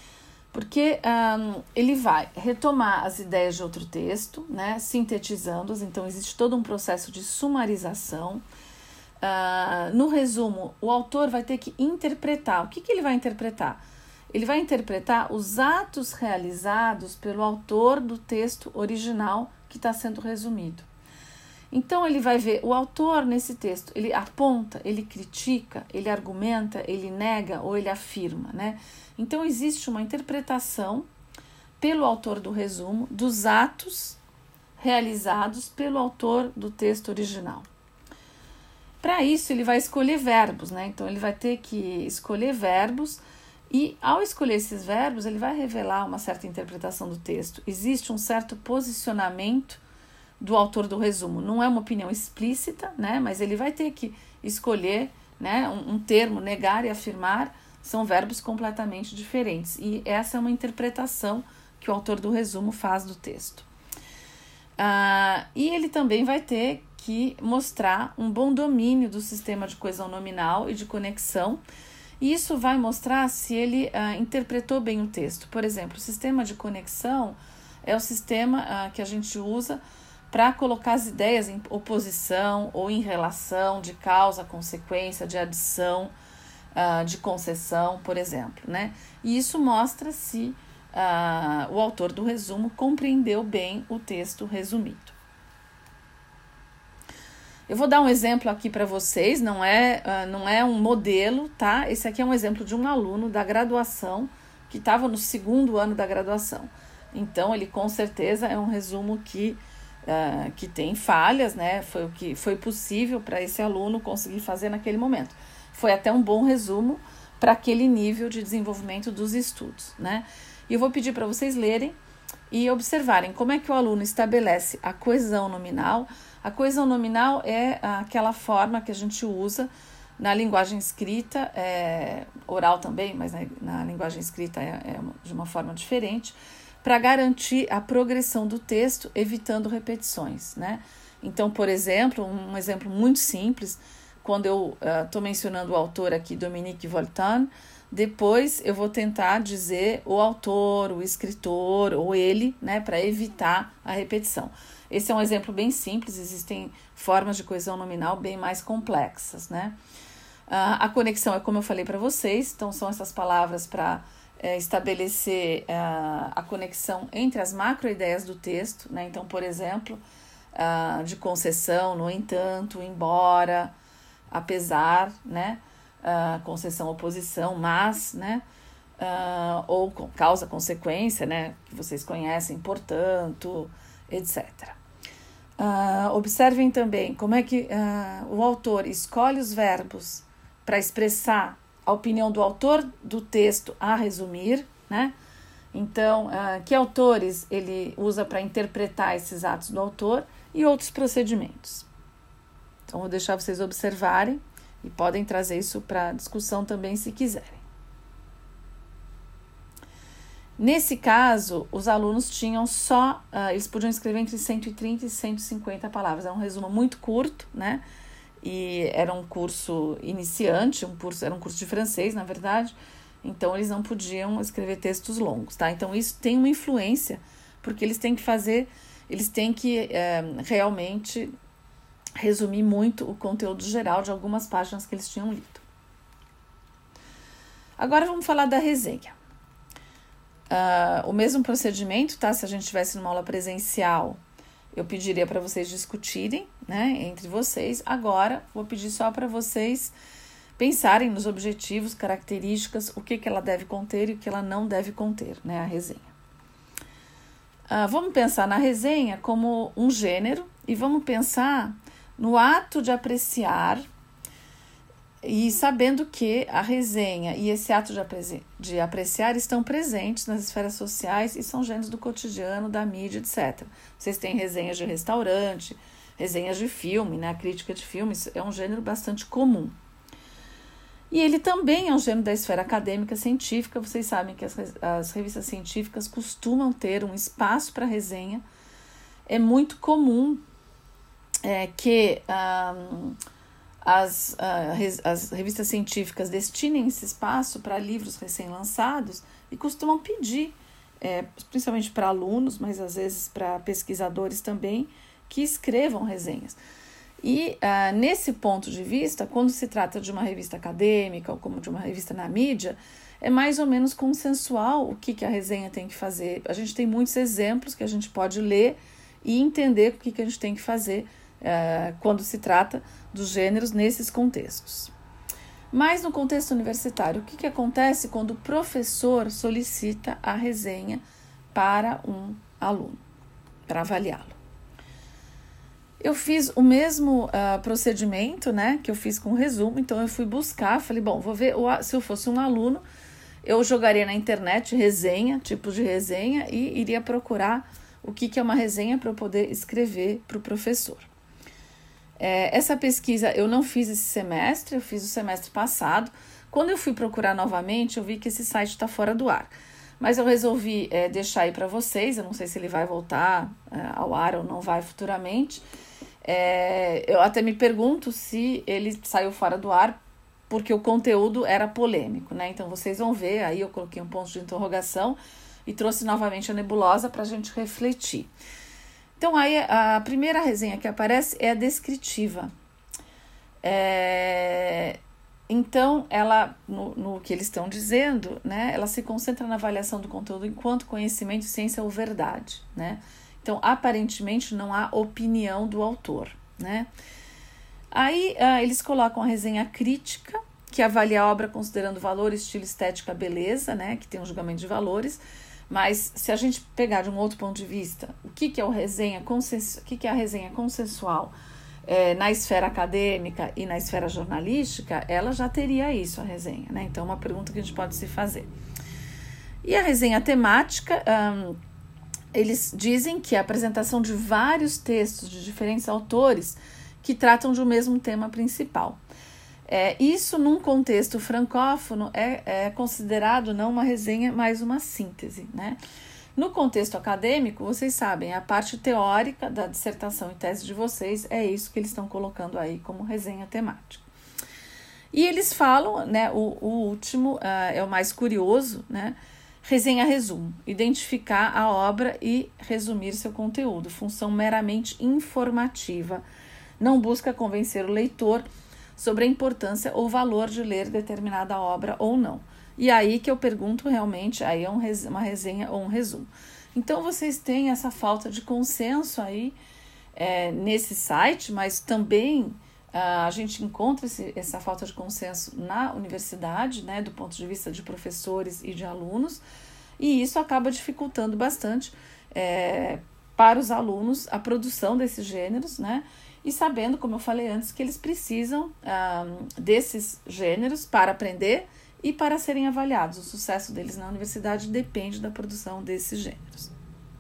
Porque um, ele vai retomar as ideias de outro texto, né, sintetizando-as, então existe todo um processo de sumarização. Uh, no resumo, o autor vai ter que interpretar. O que, que ele vai interpretar? Ele vai interpretar os atos realizados pelo autor do texto original que está sendo resumido. Então, ele vai ver o autor nesse texto, ele aponta, ele critica, ele argumenta, ele nega ou ele afirma, né? Então, existe uma interpretação pelo autor do resumo dos atos realizados pelo autor do texto original. Para isso, ele vai escolher verbos, né? Então, ele vai ter que escolher verbos e, ao escolher esses verbos, ele vai revelar uma certa interpretação do texto. Existe um certo posicionamento do autor do resumo. Não é uma opinião explícita, né? Mas ele vai ter que escolher, né, um, um termo, negar e afirmar, são verbos completamente diferentes. E essa é uma interpretação que o autor do resumo faz do texto. Ah, e ele também vai ter que mostrar um bom domínio do sistema de coesão nominal e de conexão, e isso vai mostrar se ele ah, interpretou bem o texto. Por exemplo, o sistema de conexão é o sistema ah, que a gente usa para colocar as ideias em oposição ou em relação, de causa, consequência, de adição, ah, de concessão, por exemplo, né? E isso mostra se ah, o autor do resumo compreendeu bem o texto resumido. Eu vou dar um exemplo aqui para vocês, não é, uh, não é um modelo, tá? Esse aqui é um exemplo de um aluno da graduação que estava no segundo ano da graduação. Então, ele com certeza é um resumo que, uh, que tem falhas, né? Foi o que foi possível para esse aluno conseguir fazer naquele momento. Foi até um bom resumo para aquele nível de desenvolvimento dos estudos, né? E eu vou pedir para vocês lerem e observarem como é que o aluno estabelece a coesão nominal. A coesão nominal é aquela forma que a gente usa na linguagem escrita, é, oral também, mas na, na linguagem escrita é, é de uma forma diferente, para garantir a progressão do texto, evitando repetições, né? Então, por exemplo, um exemplo muito simples, quando eu estou uh, mencionando o autor aqui, Dominique Voltaire, depois eu vou tentar dizer o autor, o escritor, ou ele, né, para evitar a repetição. Esse é um exemplo bem simples, existem formas de coesão nominal bem mais complexas, né? Uh, a conexão é como eu falei para vocês, então são essas palavras para é, estabelecer uh, a conexão entre as macroideias do texto, né? Então, por exemplo, uh, de concessão, no entanto, embora, apesar, né? Uh, concessão, oposição, mas, né? Uh, ou com causa, consequência, né? Que vocês conhecem, portanto, etcétera. Uh, observem também como é que uh, o autor escolhe os verbos para expressar a opinião do autor do texto a resumir, né? Então, uh, que autores ele usa para interpretar esses atos do autor e outros procedimentos. Então, vou deixar vocês observarem e podem trazer isso para discussão também se quiserem. Nesse caso, os alunos tinham só, uh, eles podiam escrever entre cento e trinta e cento e cinquenta palavras. É um resumo muito curto, né? E era um curso iniciante, um curso, era um curso de francês, na verdade. Então, eles não podiam escrever textos longos, tá? Então, isso tem uma influência, porque eles têm que fazer, eles têm que é, realmente resumir muito o conteúdo geral de algumas páginas que eles tinham lido. Agora, vamos falar da resenha. Uh, o mesmo procedimento, tá? Se a gente estivesse numa aula presencial, eu pediria para vocês discutirem, né, entre vocês. Agora, vou pedir só para vocês pensarem nos objetivos, características, o que, que ela deve conter e o que ela não deve conter, né, a resenha. Uh, vamos pensar na resenha como um gênero e vamos pensar no ato de apreciar, e sabendo que a resenha e esse ato de, apre- de apreciar estão presentes nas esferas sociais e são gêneros do cotidiano, da mídia, etcétera. Vocês têm resenhas de restaurante, resenhas de filme, né? A crítica de filmes é um gênero bastante comum. E ele também é um gênero da esfera acadêmica científica. Vocês sabem que as, as revistas científicas costumam ter um espaço para resenha. É muito comum é, que... Um, As, uh, as revistas científicas destinem esse espaço para livros recém-lançados e costumam pedir, é, principalmente para alunos, mas às vezes para pesquisadores também, que escrevam resenhas. E uh, nesse ponto de vista, quando se trata de uma revista acadêmica ou como de uma revista na mídia, é mais ou menos consensual o que, que a resenha tem que fazer. A gente tem muitos exemplos que a gente pode ler e entender o que, que a gente tem que fazer Uh, quando se trata dos gêneros nesses contextos. Mas no contexto universitário, o que, que acontece quando o professor solicita a resenha para um aluno, para avaliá-lo? Eu fiz o mesmo uh, procedimento, né, que eu fiz com o resumo, então eu fui buscar, falei, bom, vou ver, se eu fosse um aluno, eu jogaria na internet resenha, tipos de resenha, e iria procurar o que, que é uma resenha para eu poder escrever para o professor. É, essa pesquisa eu não fiz esse semestre, eu fiz o semestre passado. Quando eu fui procurar novamente, eu vi que esse site está fora do ar. Mas eu resolvi é, deixar aí para vocês, eu não sei se ele vai voltar é, ao ar ou não vai futuramente. É, eu até me pergunto se ele saiu fora do ar porque o conteúdo era polêmico, né? Então vocês vão ver, aí eu coloquei um ponto de interrogação e trouxe novamente a nebulosa para a gente refletir. Então, aí a primeira resenha que aparece é a descritiva. É, então, ela, no, no que eles estão dizendo, né, ela se concentra na avaliação do conteúdo enquanto conhecimento, ciência ou verdade, né? Então, aparentemente, não há opinião do autor, né? Aí uh, eles colocam a resenha crítica, que avalia a obra considerando valor, estilo, estética, beleza, né? Que tem um julgamento de valores. Mas se a gente pegar de um outro ponto de vista, o que, que é o resenha consensu... o que, que é a resenha consensual é, na esfera acadêmica e na esfera jornalística, ela já teria isso, a resenha, né? Então, é uma pergunta que a gente pode se fazer. E a resenha temática, um, eles dizem que é a apresentação de vários textos de diferentes autores que tratam de um mesmo tema principal. É, isso, num contexto francófono, é, é considerado não uma resenha, mas uma síntese, né? No contexto acadêmico, vocês sabem, a parte teórica da dissertação e tese de vocês é isso que eles estão colocando aí como resenha temática. E eles falam, né, o, o último uh, é o mais curioso, né? Resenha-resumo, identificar a obra e resumir seu conteúdo, função meramente informativa, não busca convencer o leitor sobre a importância ou valor de ler determinada obra ou não. E aí que eu pergunto realmente, aí é um res, uma resenha ou um resumo. Então, vocês têm essa falta de consenso aí é, nesse site, mas também ah, a gente encontra esse, essa falta de consenso na universidade, né, do ponto de vista de professores e de alunos, e isso acaba dificultando bastante é, para os alunos a produção desses gêneros, né? E sabendo, como eu falei antes, que eles precisam ah, desses gêneros para aprender e para serem avaliados. O sucesso deles na universidade depende da produção desses gêneros.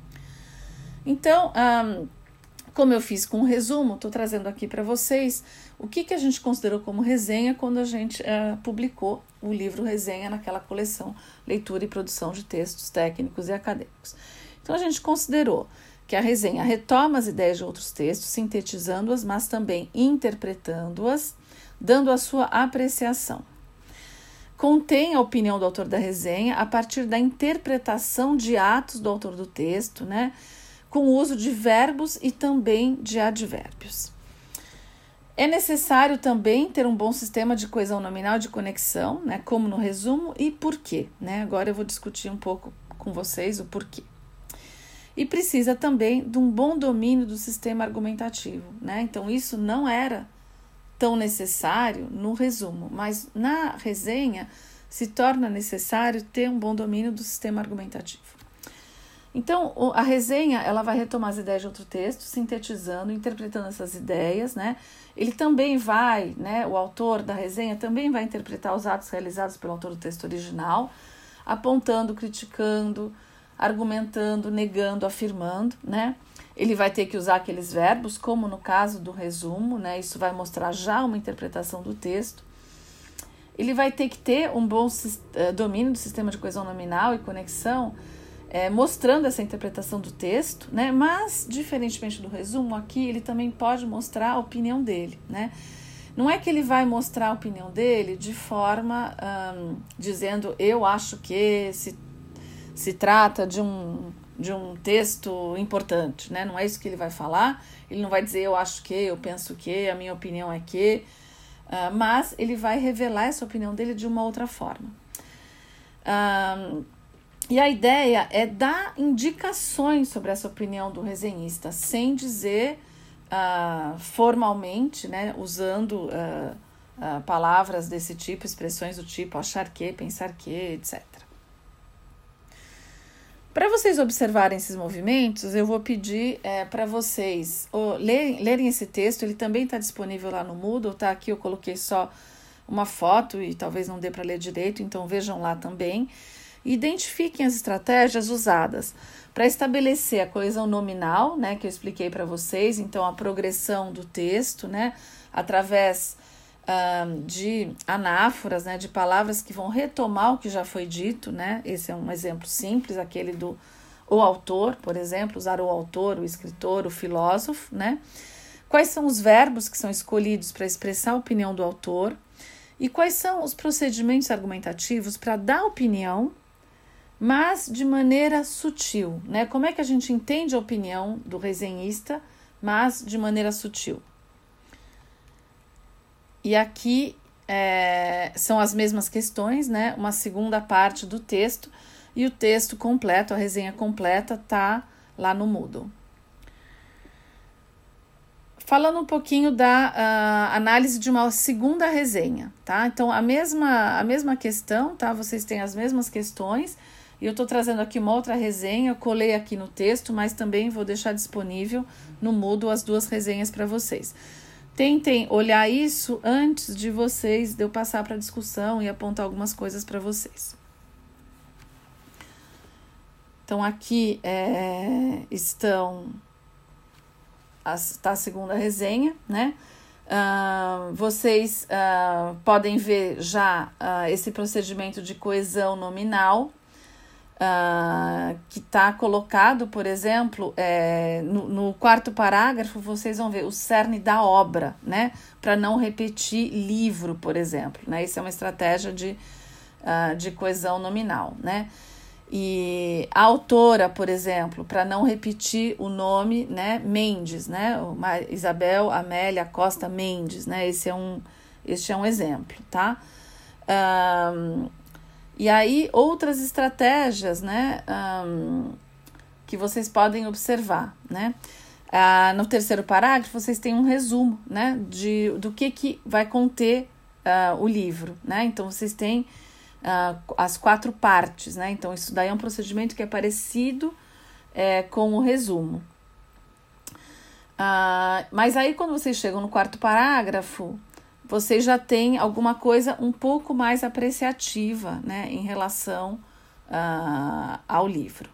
Então, ah, como eu fiz com o resumo, estou trazendo aqui para vocês o que, que a gente considerou como resenha quando a gente ah, publicou o livro Resenha naquela coleção Leitura e Produção de Textos Técnicos e Acadêmicos. Então, a gente considerou que a resenha retoma as ideias de outros textos, sintetizando-as, mas também interpretando-as, dando a sua apreciação. Contém a opinião do autor da resenha a partir da interpretação de atos do autor do texto, né, com o uso de verbos e também de advérbios. É necessário também ter um bom sistema de coesão nominal e de conexão, né, como no resumo, e por quê, né? Agora eu vou discutir um pouco com vocês o porquê. E precisa também de um bom domínio do sistema argumentativo, né? Então, isso não era tão necessário no resumo, mas na resenha se torna necessário ter um bom domínio do sistema argumentativo. Então, a resenha, ela vai retomar as ideias de outro texto, sintetizando, interpretando essas ideias, né? Ele também vai, né, o autor da resenha também vai interpretar os atos realizados pelo autor do texto original, apontando, criticando, argumentando, negando, afirmando, né? Ele vai ter que usar aqueles verbos, como no caso do resumo, né? Isso vai mostrar já uma interpretação do texto. Ele vai ter que ter um bom uh, domínio do sistema de coesão nominal e conexão, é, mostrando essa interpretação do texto, né? Mas, diferentemente do resumo, aqui ele também pode mostrar a opinião dele, né? Não é que ele vai mostrar a opinião dele de forma um, dizendo eu acho que se, se trata de um, de um texto importante, né? Não é isso que ele vai falar. Ele não vai dizer eu acho que, eu penso que, a minha opinião é que, uh, mas ele vai revelar essa opinião dele de uma outra forma. Um, E a ideia é dar indicações sobre essa opinião do resenhista, sem dizer uh, formalmente, né, usando uh, uh, palavras desse tipo, expressões do tipo achar que, pensar que, etcétera. Para vocês observarem esses movimentos, eu vou pedir é, para vocês oh, lerem, lerem esse texto. Ele também está disponível lá no Moodle, tá? Aqui eu coloquei só uma foto e talvez não dê para ler direito, então vejam lá também. Identifiquem as estratégias usadas para estabelecer a coesão nominal, né, que eu expliquei para vocês, então a progressão do texto, né, através um, de anáforas, né, de palavras que vão retomar o que já foi dito, né, esse é um exemplo simples, aquele do o autor, por exemplo, usar o autor, o escritor, o filósofo, né, quais são os verbos que são escolhidos para expressar a opinião do autor e quais são os procedimentos argumentativos para dar opinião, mas de maneira sutil, né? Como é que a gente entende a opinião do resenhista, mas de maneira sutil? E aqui é, são as mesmas questões, né? Uma segunda parte do texto, e o texto completo, a resenha completa, tá lá no Moodle. falando um pouquinho da uh, análise de uma segunda resenha, tá? Então, a mesma, a mesma questão, tá? Vocês têm as mesmas questões, e eu tô trazendo aqui uma outra resenha, eu colei aqui no texto, mas também vou deixar disponível no Moodle as duas resenhas para vocês. Tentem olhar isso antes de vocês, de eu passar para a discussão e apontar algumas coisas para vocês. Então, aqui é, estão as, tá a segunda resenha, né? Uh, vocês uh, podem ver já uh, esse procedimento de coesão nominal, uh, que está colocado, por exemplo, é, no, no quarto parágrafo, vocês vão ver o cerne da obra, né? Para não repetir livro, por exemplo, né? Isso é uma estratégia de, uh, de coesão nominal, né? E a autora, por exemplo, para não repetir o nome, né, Mendes, né, Isabel Amélia Costa Mendes, né, esse é um, este é um exemplo, tá? Um, e aí, outras estratégias, né, um, que vocês podem observar, né? Uh, no terceiro parágrafo, vocês têm um resumo, né, de, do que, que vai conter uh, o livro, né? Então, vocês têm Uh, as quatro partes, né? Então, isso daí é um procedimento que é parecido é, com o resumo. Uh, mas aí, quando vocês chegam no quarto parágrafo, vocês já têm alguma coisa um pouco mais apreciativa, né? Em relação uh, ao livro.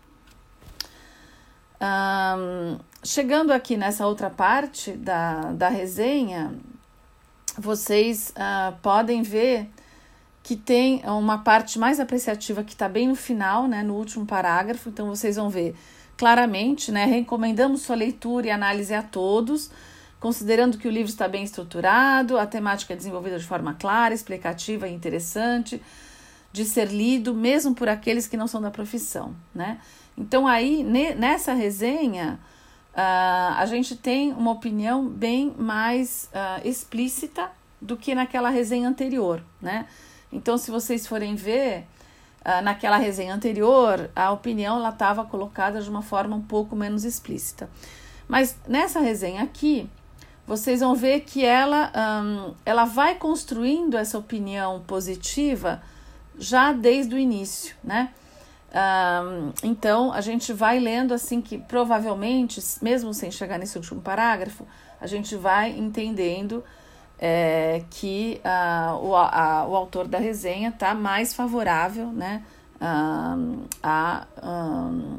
Um, chegando aqui nessa outra parte da, da resenha, vocês uh, podem ver que tem uma parte mais apreciativa que está bem no final, né, no último parágrafo. Então, vocês vão ver claramente, né, recomendamos sua leitura e análise a todos, considerando que o livro está bem estruturado, a temática é desenvolvida de forma clara, explicativa e interessante, de ser lido, mesmo por aqueles que não são da profissão, né? Então, aí, nessa resenha, uh, a gente tem uma opinião bem mais uh, explícita do que naquela resenha anterior, né? Então, se vocês forem ver, uh, naquela resenha anterior, a opinião estava colocada de uma forma um pouco menos explícita. Mas nessa resenha aqui, vocês vão ver que ela, um, ela vai construindo essa opinião positiva já desde o início, né? Um, então, a gente vai lendo assim que provavelmente, mesmo sem chegar nesse último parágrafo, a gente vai entendendo É, que uh, o, a, o autor da resenha está mais favorável, né, um, a um,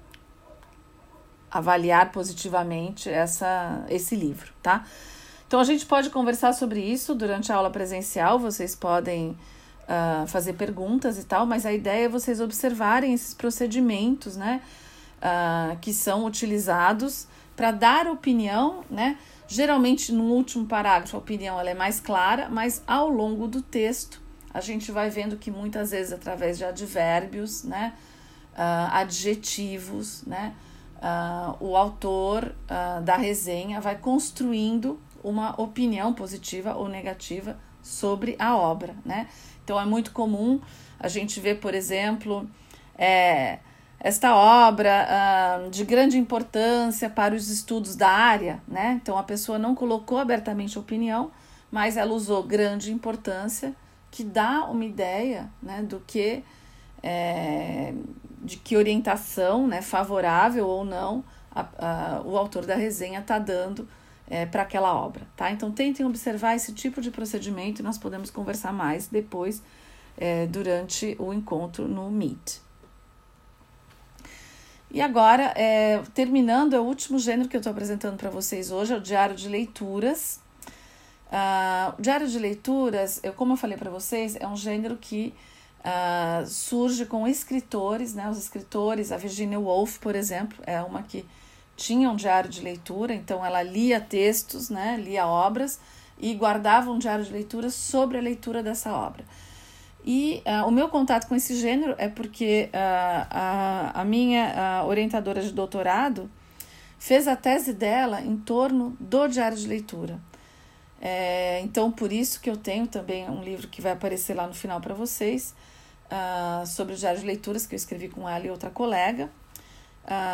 avaliar positivamente essa, esse livro, tá? Então, a gente pode conversar sobre isso durante a aula presencial, vocês podem uh, fazer perguntas e tal, mas a ideia é vocês observarem esses procedimentos, né, uh, que são utilizados para dar opinião, né? Geralmente, no último parágrafo, a opinião ela é mais clara, mas ao longo do texto, a gente vai vendo que muitas vezes, através de advérbios, né, uh, adjetivos, né, uh, o autor uh, da resenha vai construindo uma opinião positiva ou negativa sobre a obra, né? Então, é muito comum a gente ver, por exemplo, é, esta obra uh, de grande importância para os estudos da área, né? Então, a pessoa não colocou abertamente a opinião, mas ela usou grande importância, que dá uma ideia, né, do que, é, de que orientação, né, favorável ou não a, a, o autor da resenha está dando é, para aquela obra, tá? Então, tentem observar esse tipo de procedimento e nós podemos conversar mais depois, é, durante o encontro no Meet. E agora, é, terminando, é o último gênero que eu estou apresentando para vocês hoje, é o diário de leituras. Uh, o diário de leituras, eu, como eu falei para vocês, é um gênero que uh, surge com escritores, né? Os escritores, a Virginia Woolf, por exemplo, é uma que tinha um diário de leitura, então ela lia textos, né? Lia obras e guardava um diário de leitura sobre a leitura dessa obra. E uh, o meu contato com esse gênero é porque uh, a, a minha a orientadora de doutorado fez a tese dela em torno do diário de leitura. É, então, por isso que eu tenho também um livro que vai aparecer lá no final para vocês, uh, sobre o diário de leituras, que eu escrevi com ela e outra colega. Uh,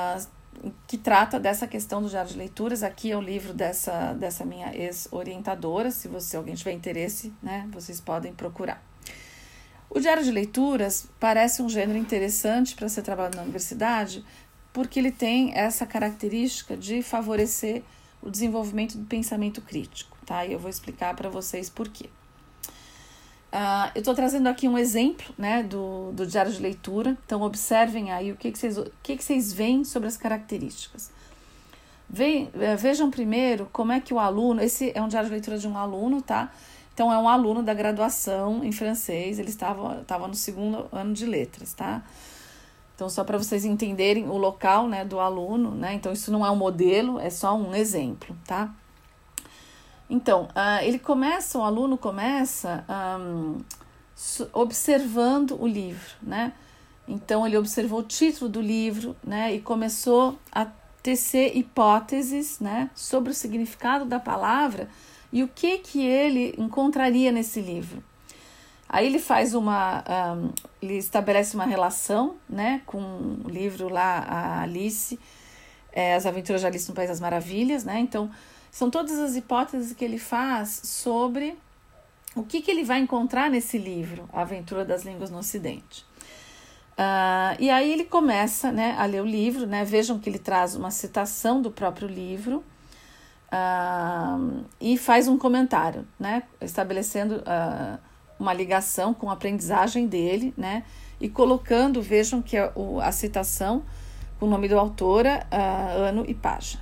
que trata dessa questão do diário de leituras. Aqui é o livro dessa, dessa minha ex-orientadora, se você, alguém tiver interesse, né, vocês podem procurar. O diário de leituras parece um gênero interessante para ser trabalhado na universidade, porque ele tem essa característica de favorecer o desenvolvimento do pensamento crítico, tá? E eu vou explicar para vocês por quê. Uh, eu estou trazendo aqui um exemplo, né, do, do diário de leitura, então observem aí o que, que, vocês, o que, que vocês veem sobre as características. Ve, vejam primeiro como é que o aluno, esse é um diário de leitura de um aluno, tá? Então é um aluno da graduação em francês, ele estava, estava no segundo ano de letras, tá? Então só para vocês entenderem o local, né, do aluno, né? Então isso não é um modelo, é só um exemplo, tá? Então, uh, ele começa, o aluno começa um, observando o livro, né? Então, ele observou o título do livro, né? E começou a tecer hipóteses, né? Sobre o significado da palavra e o que que ele encontraria nesse livro. Aí ele faz uma, um, ele estabelece uma relação, né? Com o livro lá, a Alice, é, As Aventuras de Alice no País das Maravilhas, né? Então, são todas as hipóteses que ele faz sobre o que, que ele vai encontrar nesse livro, A Aventura das Línguas no Ocidente. Uh, e aí ele começa, né, a ler o livro, né? Vejam que ele traz uma citação do próprio livro uh, e faz um comentário, né, estabelecendo uh, uma ligação com a aprendizagem dele, né, e colocando, vejam que a, a citação com o nome do autor, uh, ano e página.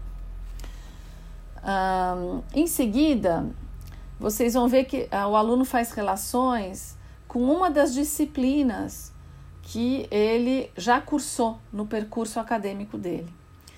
Um, em seguida, vocês vão ver que uh, o aluno faz relações com uma das disciplinas que ele já cursou no percurso acadêmico dele.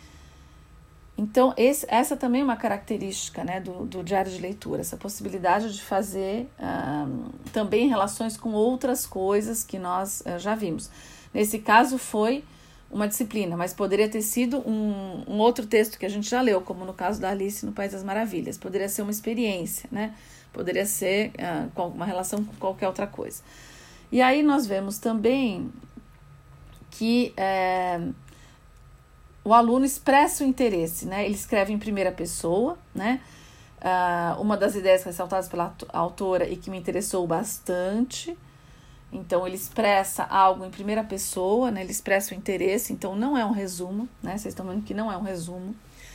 Então, esse, essa também é uma característica, né, do, do diário de leitura, essa possibilidade de fazer um, também relações com outras coisas que nós uh, já vimos. Nesse caso foi uma disciplina, mas poderia ter sido um, um outro texto que a gente já leu, como no caso da Alice no País das Maravilhas. Poderia ser uma experiência, né? Poderia ser uh, uma relação com qualquer outra coisa. E aí nós vemos também que é, o aluno expressa o interesse, né? Ele escreve em primeira pessoa, né? Uh, uma das ideias ressaltadas pela autora e que me interessou bastante. Então, ele expressa algo em primeira pessoa, né? Ele expressa o interesse, então não é um resumo, né? Vocês estão vendo que não é um resumo.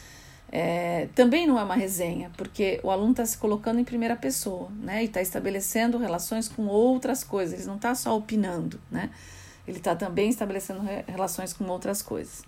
É, também não é uma resenha, porque o aluno está se colocando em primeira pessoa, né? E está estabelecendo relações com outras coisas, ele não está só opinando, né? Ele está também estabelecendo re- relações com outras coisas.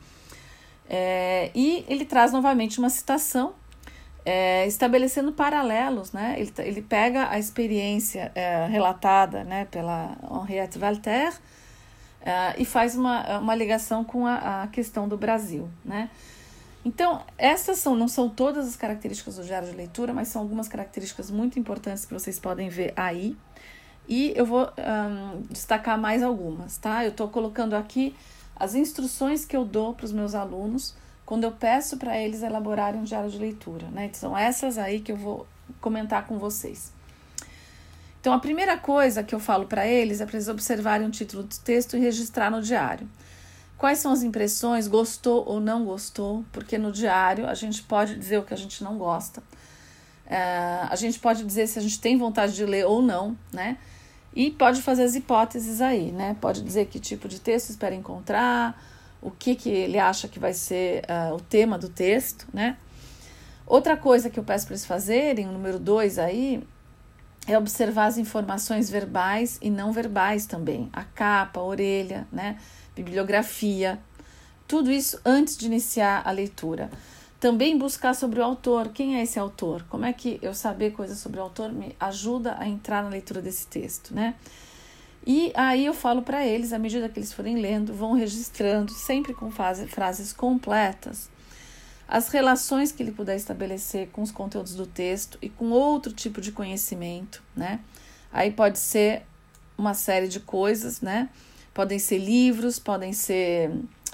É, e ele traz novamente uma citação, É, estabelecendo paralelos, né? Ele, ele pega a experiência é, relatada, né, pela Henriette Walter é, e faz uma, uma ligação com a, a questão do Brasil, né? Então, essas são, não são todas as características do diário de leitura, mas são algumas características muito importantes que vocês podem ver aí. E eu vou um, destacar mais algumas, tá? Eu estou colocando aqui as instruções que eu dou para os meus alunos quando eu peço para eles elaborarem um diário de leitura, né? São essas aí que eu vou comentar com vocês. Então, a primeira coisa que eu falo para eles é para eles observarem o título do texto e registrar no diário. Quais são as impressões, gostou ou não gostou, porque no diário a gente pode dizer o que a gente não gosta. É, a gente pode dizer se a gente tem vontade de ler ou não, né? E pode fazer as hipóteses aí, né? Pode dizer que tipo de texto espera encontrar, o que, que ele acha que vai ser uh, o tema do texto, né? Outra coisa que eu peço para eles fazerem, o número dois aí, é observar as informações verbais e não verbais também. A capa, a orelha, né? Bibliografia, tudo isso antes de iniciar a leitura. Também buscar sobre o autor, quem é esse autor? Como é que eu saber coisas sobre o autor me ajuda a entrar na leitura desse texto, né? E aí eu falo para eles, à medida que eles forem lendo, vão registrando, sempre com fase, frases completas, as relações que ele puder estabelecer com os conteúdos do texto e com outro tipo de conhecimento, né? Aí pode ser uma série de coisas, né? Podem ser livros, podem ser,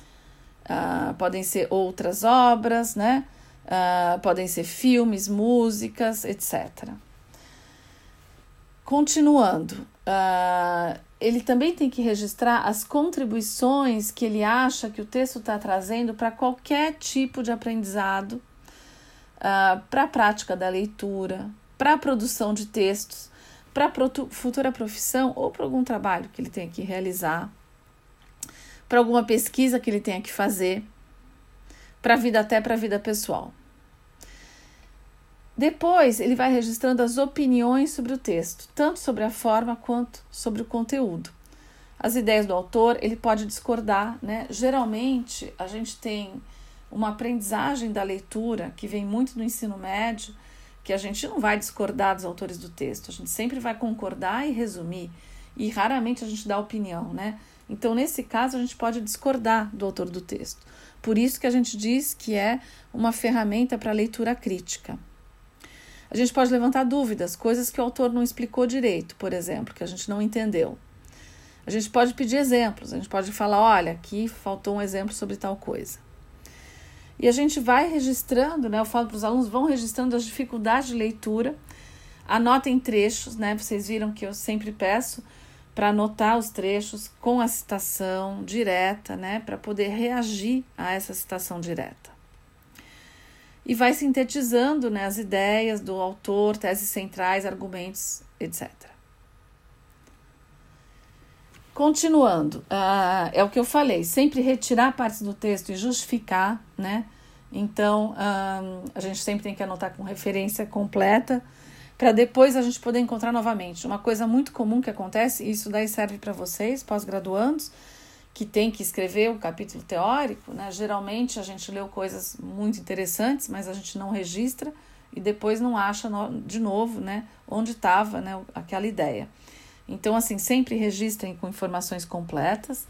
uh, podem ser outras obras, né? Uh, podem ser filmes, músicas, etcétera. Continuando, uh, ele também tem que registrar as contribuições que ele acha que o texto está trazendo para qualquer tipo de aprendizado, uh, para a prática da leitura, para a produção de textos, para a futura profissão ou para algum trabalho que ele tenha que realizar, para alguma pesquisa que ele tenha que fazer, para a vida, até para a vida pessoal. Depois, ele vai registrando as opiniões sobre o texto, tanto sobre a forma quanto sobre o conteúdo. As ideias do autor, ele pode discordar, né? Geralmente, a gente tem uma aprendizagem da leitura que vem muito do ensino médio, que a gente não vai discordar dos autores do texto, a gente sempre vai concordar e resumir, e raramente a gente dá opinião, né? Então, nesse caso, a gente pode discordar do autor do texto. Por isso que a gente diz que é uma ferramenta para leitura crítica. A gente pode levantar dúvidas, coisas que o autor não explicou direito, por exemplo, que a gente não entendeu. A gente pode pedir exemplos, a gente pode falar, olha, aqui faltou um exemplo sobre tal coisa. E a gente vai registrando, né? Eu falo para os alunos, vão registrando as dificuldades de leitura, anotem trechos, né? Vocês viram que eu sempre peço para anotar os trechos com a citação direta, né? Para poder reagir a essa citação direta. E vai sintetizando, né, as ideias do autor, teses centrais, argumentos, etcétera. Continuando, uh, é o que eu falei, sempre retirar partes do texto e justificar, né? Então, uh, a gente sempre tem que anotar com referência completa, para depois a gente poder encontrar novamente. Uma coisa muito comum que acontece, e isso daí serve para vocês, pós-graduandos, que tem que escrever o capítulo teórico, né? Geralmente a gente leu coisas muito interessantes, mas a gente não registra e depois não acha no, de novo, né, onde estava, né, aquela ideia. Então, assim, sempre registrem com informações completas.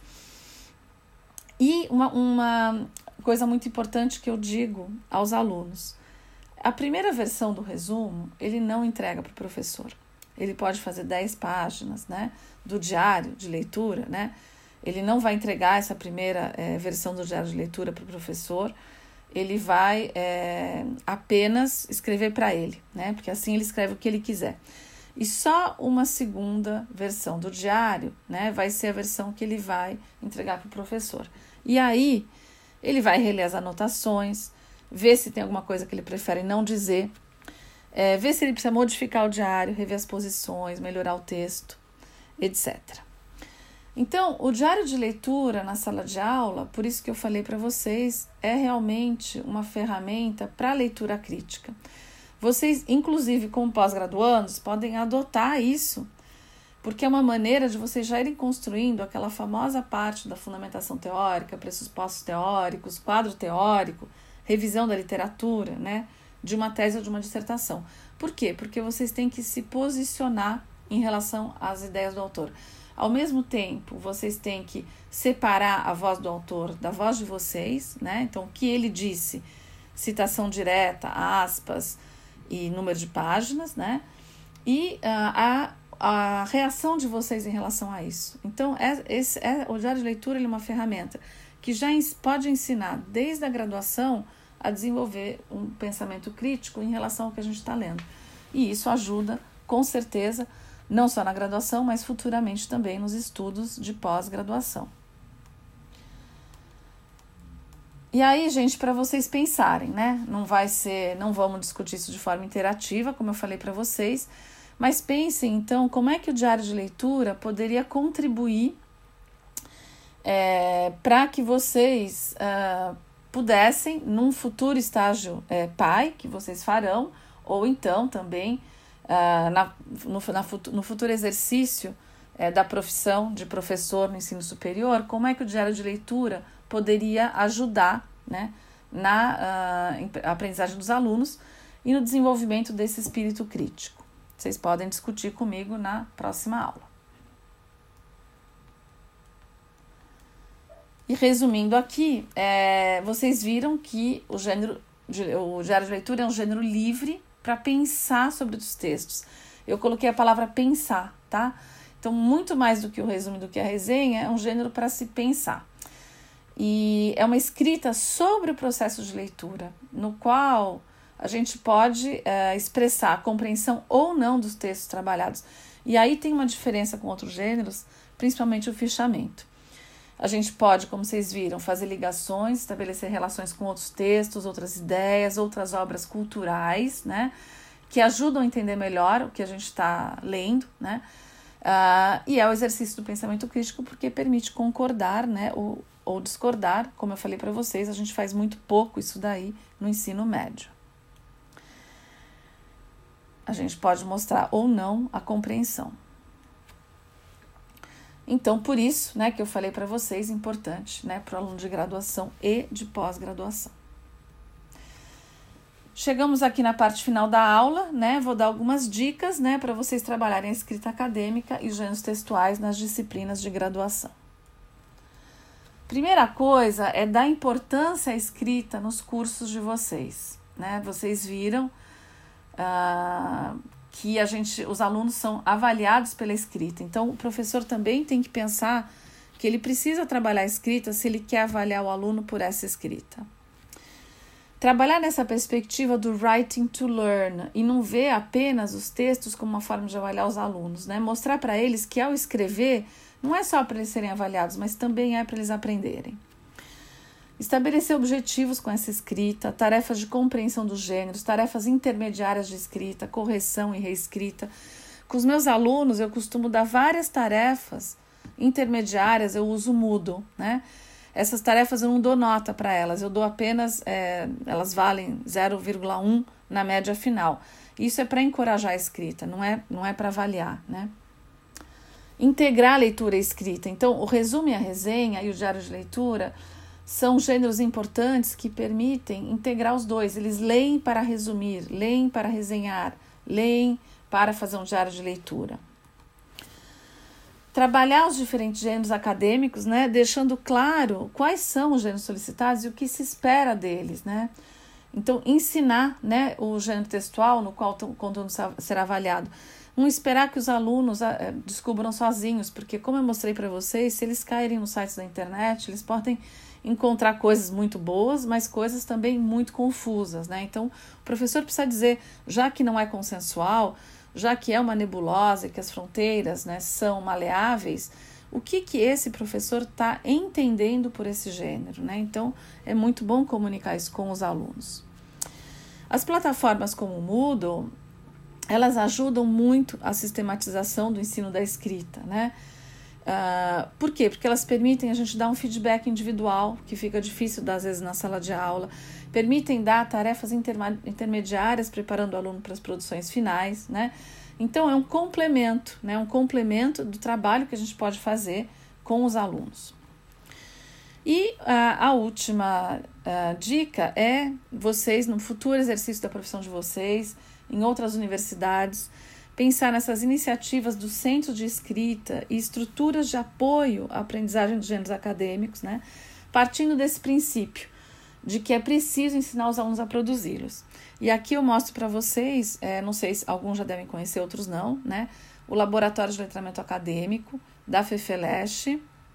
E uma, uma coisa muito importante que eu digo aos alunos, a primeira versão do resumo, ele não entrega para o professor. Ele pode fazer dez páginas, né, do diário de leitura, né? Ele não vai entregar essa primeira é, versão do diário de leitura para o professor, ele vai é, apenas escrever para ele, né? Porque assim ele escreve o que ele quiser. E só uma segunda versão do diário, né, vai ser a versão que ele vai entregar para o professor. E aí ele vai reler as anotações, ver se tem alguma coisa que ele prefere não dizer, é, ver se ele precisa modificar o diário, rever as posições, melhorar o texto, etcétera. Então, o diário de leitura na sala de aula, por isso que eu falei para vocês, é realmente uma ferramenta para leitura crítica. Vocês, inclusive como pós-graduandos, podem adotar isso, porque é uma maneira de vocês já irem construindo aquela famosa parte da fundamentação teórica, pressupostos teóricos, quadro teórico, revisão da literatura, né, de uma tese ou de uma dissertação. Por quê? Porque vocês têm que se posicionar em relação às ideias do autor. Ao mesmo tempo, vocês têm que separar a voz do autor da voz de vocês, né? Então, o que ele disse, citação direta, aspas e número de páginas, né? E uh, a, a reação de vocês em relação a isso. Então, é, esse, é, o diário de leitura ele é uma ferramenta que já ens, pode ensinar, desde a graduação, a desenvolver um pensamento crítico em relação ao que a gente está lendo. E isso ajuda, com certeza, não só na graduação, mas futuramente também nos estudos de pós-graduação. E aí, gente, para vocês pensarem, né? Não vai ser, não vamos discutir isso de forma interativa, como eu falei para vocês, mas pensem, então, como é que o diário de leitura poderia contribuir é, para que vocês uh, pudessem, num futuro estágio é, P A I, que vocês farão, ou então também Uh, na, no, na, no futuro exercício é, da profissão de professor no ensino superior, como é que o diário de leitura poderia ajudar, né, na uh, aprendizagem dos alunos e no desenvolvimento desse espírito crítico. Vocês podem discutir comigo na próxima aula. E resumindo aqui, é, vocês viram que o, gênero, o diário de leitura é um gênero livre para pensar sobre os textos. Eu coloquei a palavra pensar, tá? Então, muito mais do que o resumo, do que a resenha, é um gênero para se pensar. E é uma escrita sobre o processo de leitura, no qual a gente pode é, expressar a compreensão ou não dos textos trabalhados. E aí tem uma diferença com outros gêneros, principalmente o fichamento. A gente pode, como vocês viram, fazer ligações, estabelecer relações com outros textos, outras ideias, outras obras culturais, né? Que ajudam a entender melhor o que a gente está lendo, né? Uh, e é o exercício do pensamento crítico porque permite concordar, né? Ou, ou discordar, como eu falei para vocês, a gente faz muito pouco isso daí no ensino médio. A gente pode mostrar ou não a compreensão. Então, por isso, né, que eu falei para vocês, importante, né, para o aluno de graduação e de pós-graduação. Chegamos aqui na parte final da aula, né, vou dar algumas dicas, né, para vocês trabalharem a escrita acadêmica e gêneros textuais nas disciplinas de graduação. Primeira coisa é dar importância à escrita nos cursos de vocês, né, vocês viram uh, que a gente, os alunos são avaliados pela escrita. Então, o professor também tem que pensar que ele precisa trabalhar a escrita se ele quer avaliar o aluno por essa escrita. Trabalhar nessa perspectiva do writing to learn e não ver apenas os textos como uma forma de avaliar os alunos, né? Mostrar para eles que ao escrever não é só para eles serem avaliados, mas também é para eles aprenderem. Estabelecer objetivos com essa escrita, tarefas de compreensão dos gêneros, tarefas intermediárias de escrita, correção e reescrita. Com os meus alunos, eu costumo dar várias tarefas intermediárias, eu uso Moodle, né? Essas tarefas eu não dou nota para elas, eu dou apenas, é, elas valem zero vírgula um na média final. Isso é para encorajar a escrita, não é, não é para avaliar, né? Integrar a leitura e escrita. Então, o resumo e a resenha e o diário de leitura são gêneros importantes que permitem integrar os dois. Eles leem para resumir, leem para resenhar, leem para fazer um diário de leitura. Trabalhar os diferentes gêneros acadêmicos, né, deixando claro quais são os gêneros solicitados e o que se espera deles, né? Então, ensinar, né, o gênero textual no qual o conteúdo será avaliado. Não esperar que os alunos é, descubram sozinhos, porque, como eu mostrei para vocês, se eles caírem nos sites da internet, eles podem encontrar coisas muito boas, mas coisas também muito confusas, né? Então, o professor precisa dizer, já que não é consensual, já que é uma nebulosa e que as fronteiras, né, são maleáveis, o que, que esse professor está entendendo por esse gênero, né? Então, é muito bom comunicar isso com os alunos. As plataformas como o Moodle, elas ajudam muito a sistematização do ensino da escrita, né? Uh, por quê? Porque elas permitem a gente dar um feedback individual, que fica difícil dar às vezes na sala de aula, permitem dar tarefas interma- intermediárias, preparando o aluno para as produções finais, né? Então é um complemento, né? Um complemento do trabalho que a gente pode fazer com os alunos. E uh, a última uh, dica é vocês, no futuro exercício da profissão de vocês, em outras universidades, pensar nessas iniciativas do centro de escrita e estruturas de apoio à aprendizagem de gêneros acadêmicos, né? Partindo desse princípio de que é preciso ensinar os alunos a produzi-los. E aqui eu mostro para vocês, é, não sei se alguns já devem conhecer, outros não, né? O Laboratório de Letramento Acadêmico da FEFELESH.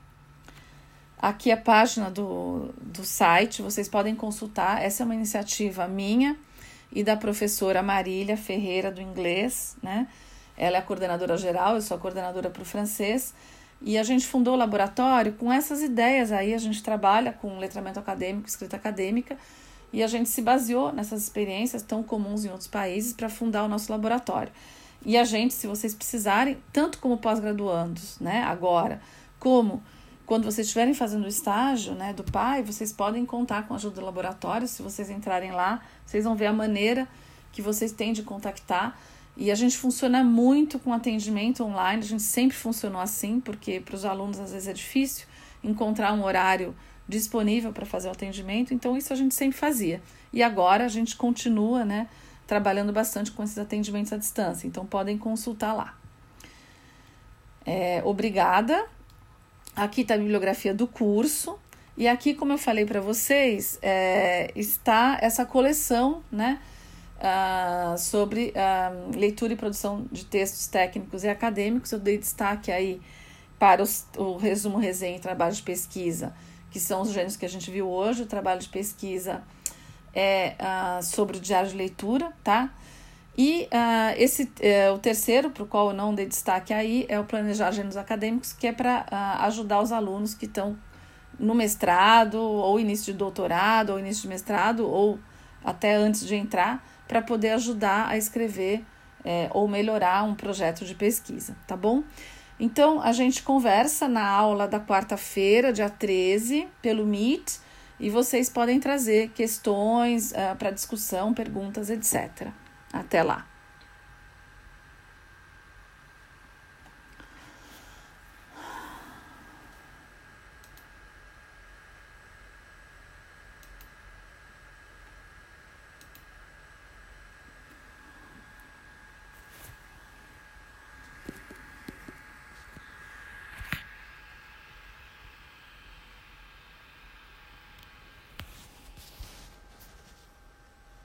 Aqui a página do, do site, vocês podem consultar. Essa é uma iniciativa minha e da professora Marília Ferreira, do inglês, né? Ela é a coordenadora geral, eu sou a coordenadora para o francês, e a gente fundou o laboratório com essas ideias aí. A gente trabalha com letramento acadêmico, escrita acadêmica, e a gente se baseou nessas experiências tão comuns em outros países para fundar o nosso laboratório. E a gente, se vocês precisarem, tanto como pós-graduandos, né, agora, como quando vocês estiverem fazendo o estágio, né, do P A I, vocês podem contar com a ajuda do laboratório. Se vocês entrarem lá, vocês vão ver a maneira que vocês têm de contactar. E a gente funciona muito com atendimento online, a gente sempre funcionou assim, porque para os alunos às vezes é difícil encontrar um horário disponível para fazer o atendimento, então isso a gente sempre fazia. E agora a gente continua, né, trabalhando bastante com esses atendimentos à distância, então podem consultar lá. É, obrigada. Aqui está a bibliografia do curso, e aqui, como eu falei para vocês, é, está essa coleção, né, uh, sobre uh, leitura e produção de textos técnicos e acadêmicos. Eu dei destaque aí para os, o resumo, resenha e trabalho de pesquisa, que são os gêneros que a gente viu hoje. O trabalho de pesquisa é uh, sobre o diário de leitura, tá? E uh, esse, uh, o terceiro, para o qual eu não dei destaque aí, é o Planejar Gêneros Acadêmicos, que é para uh, ajudar os alunos que estão no mestrado, ou início de doutorado, ou início de mestrado, ou até antes de entrar, para poder ajudar a escrever é, ou melhorar um projeto de pesquisa, tá bom? Então, a gente conversa na aula da quarta-feira, dia treze, pelo Meet, e vocês podem trazer questões uh, para discussão, perguntas, etcétera. Até lá!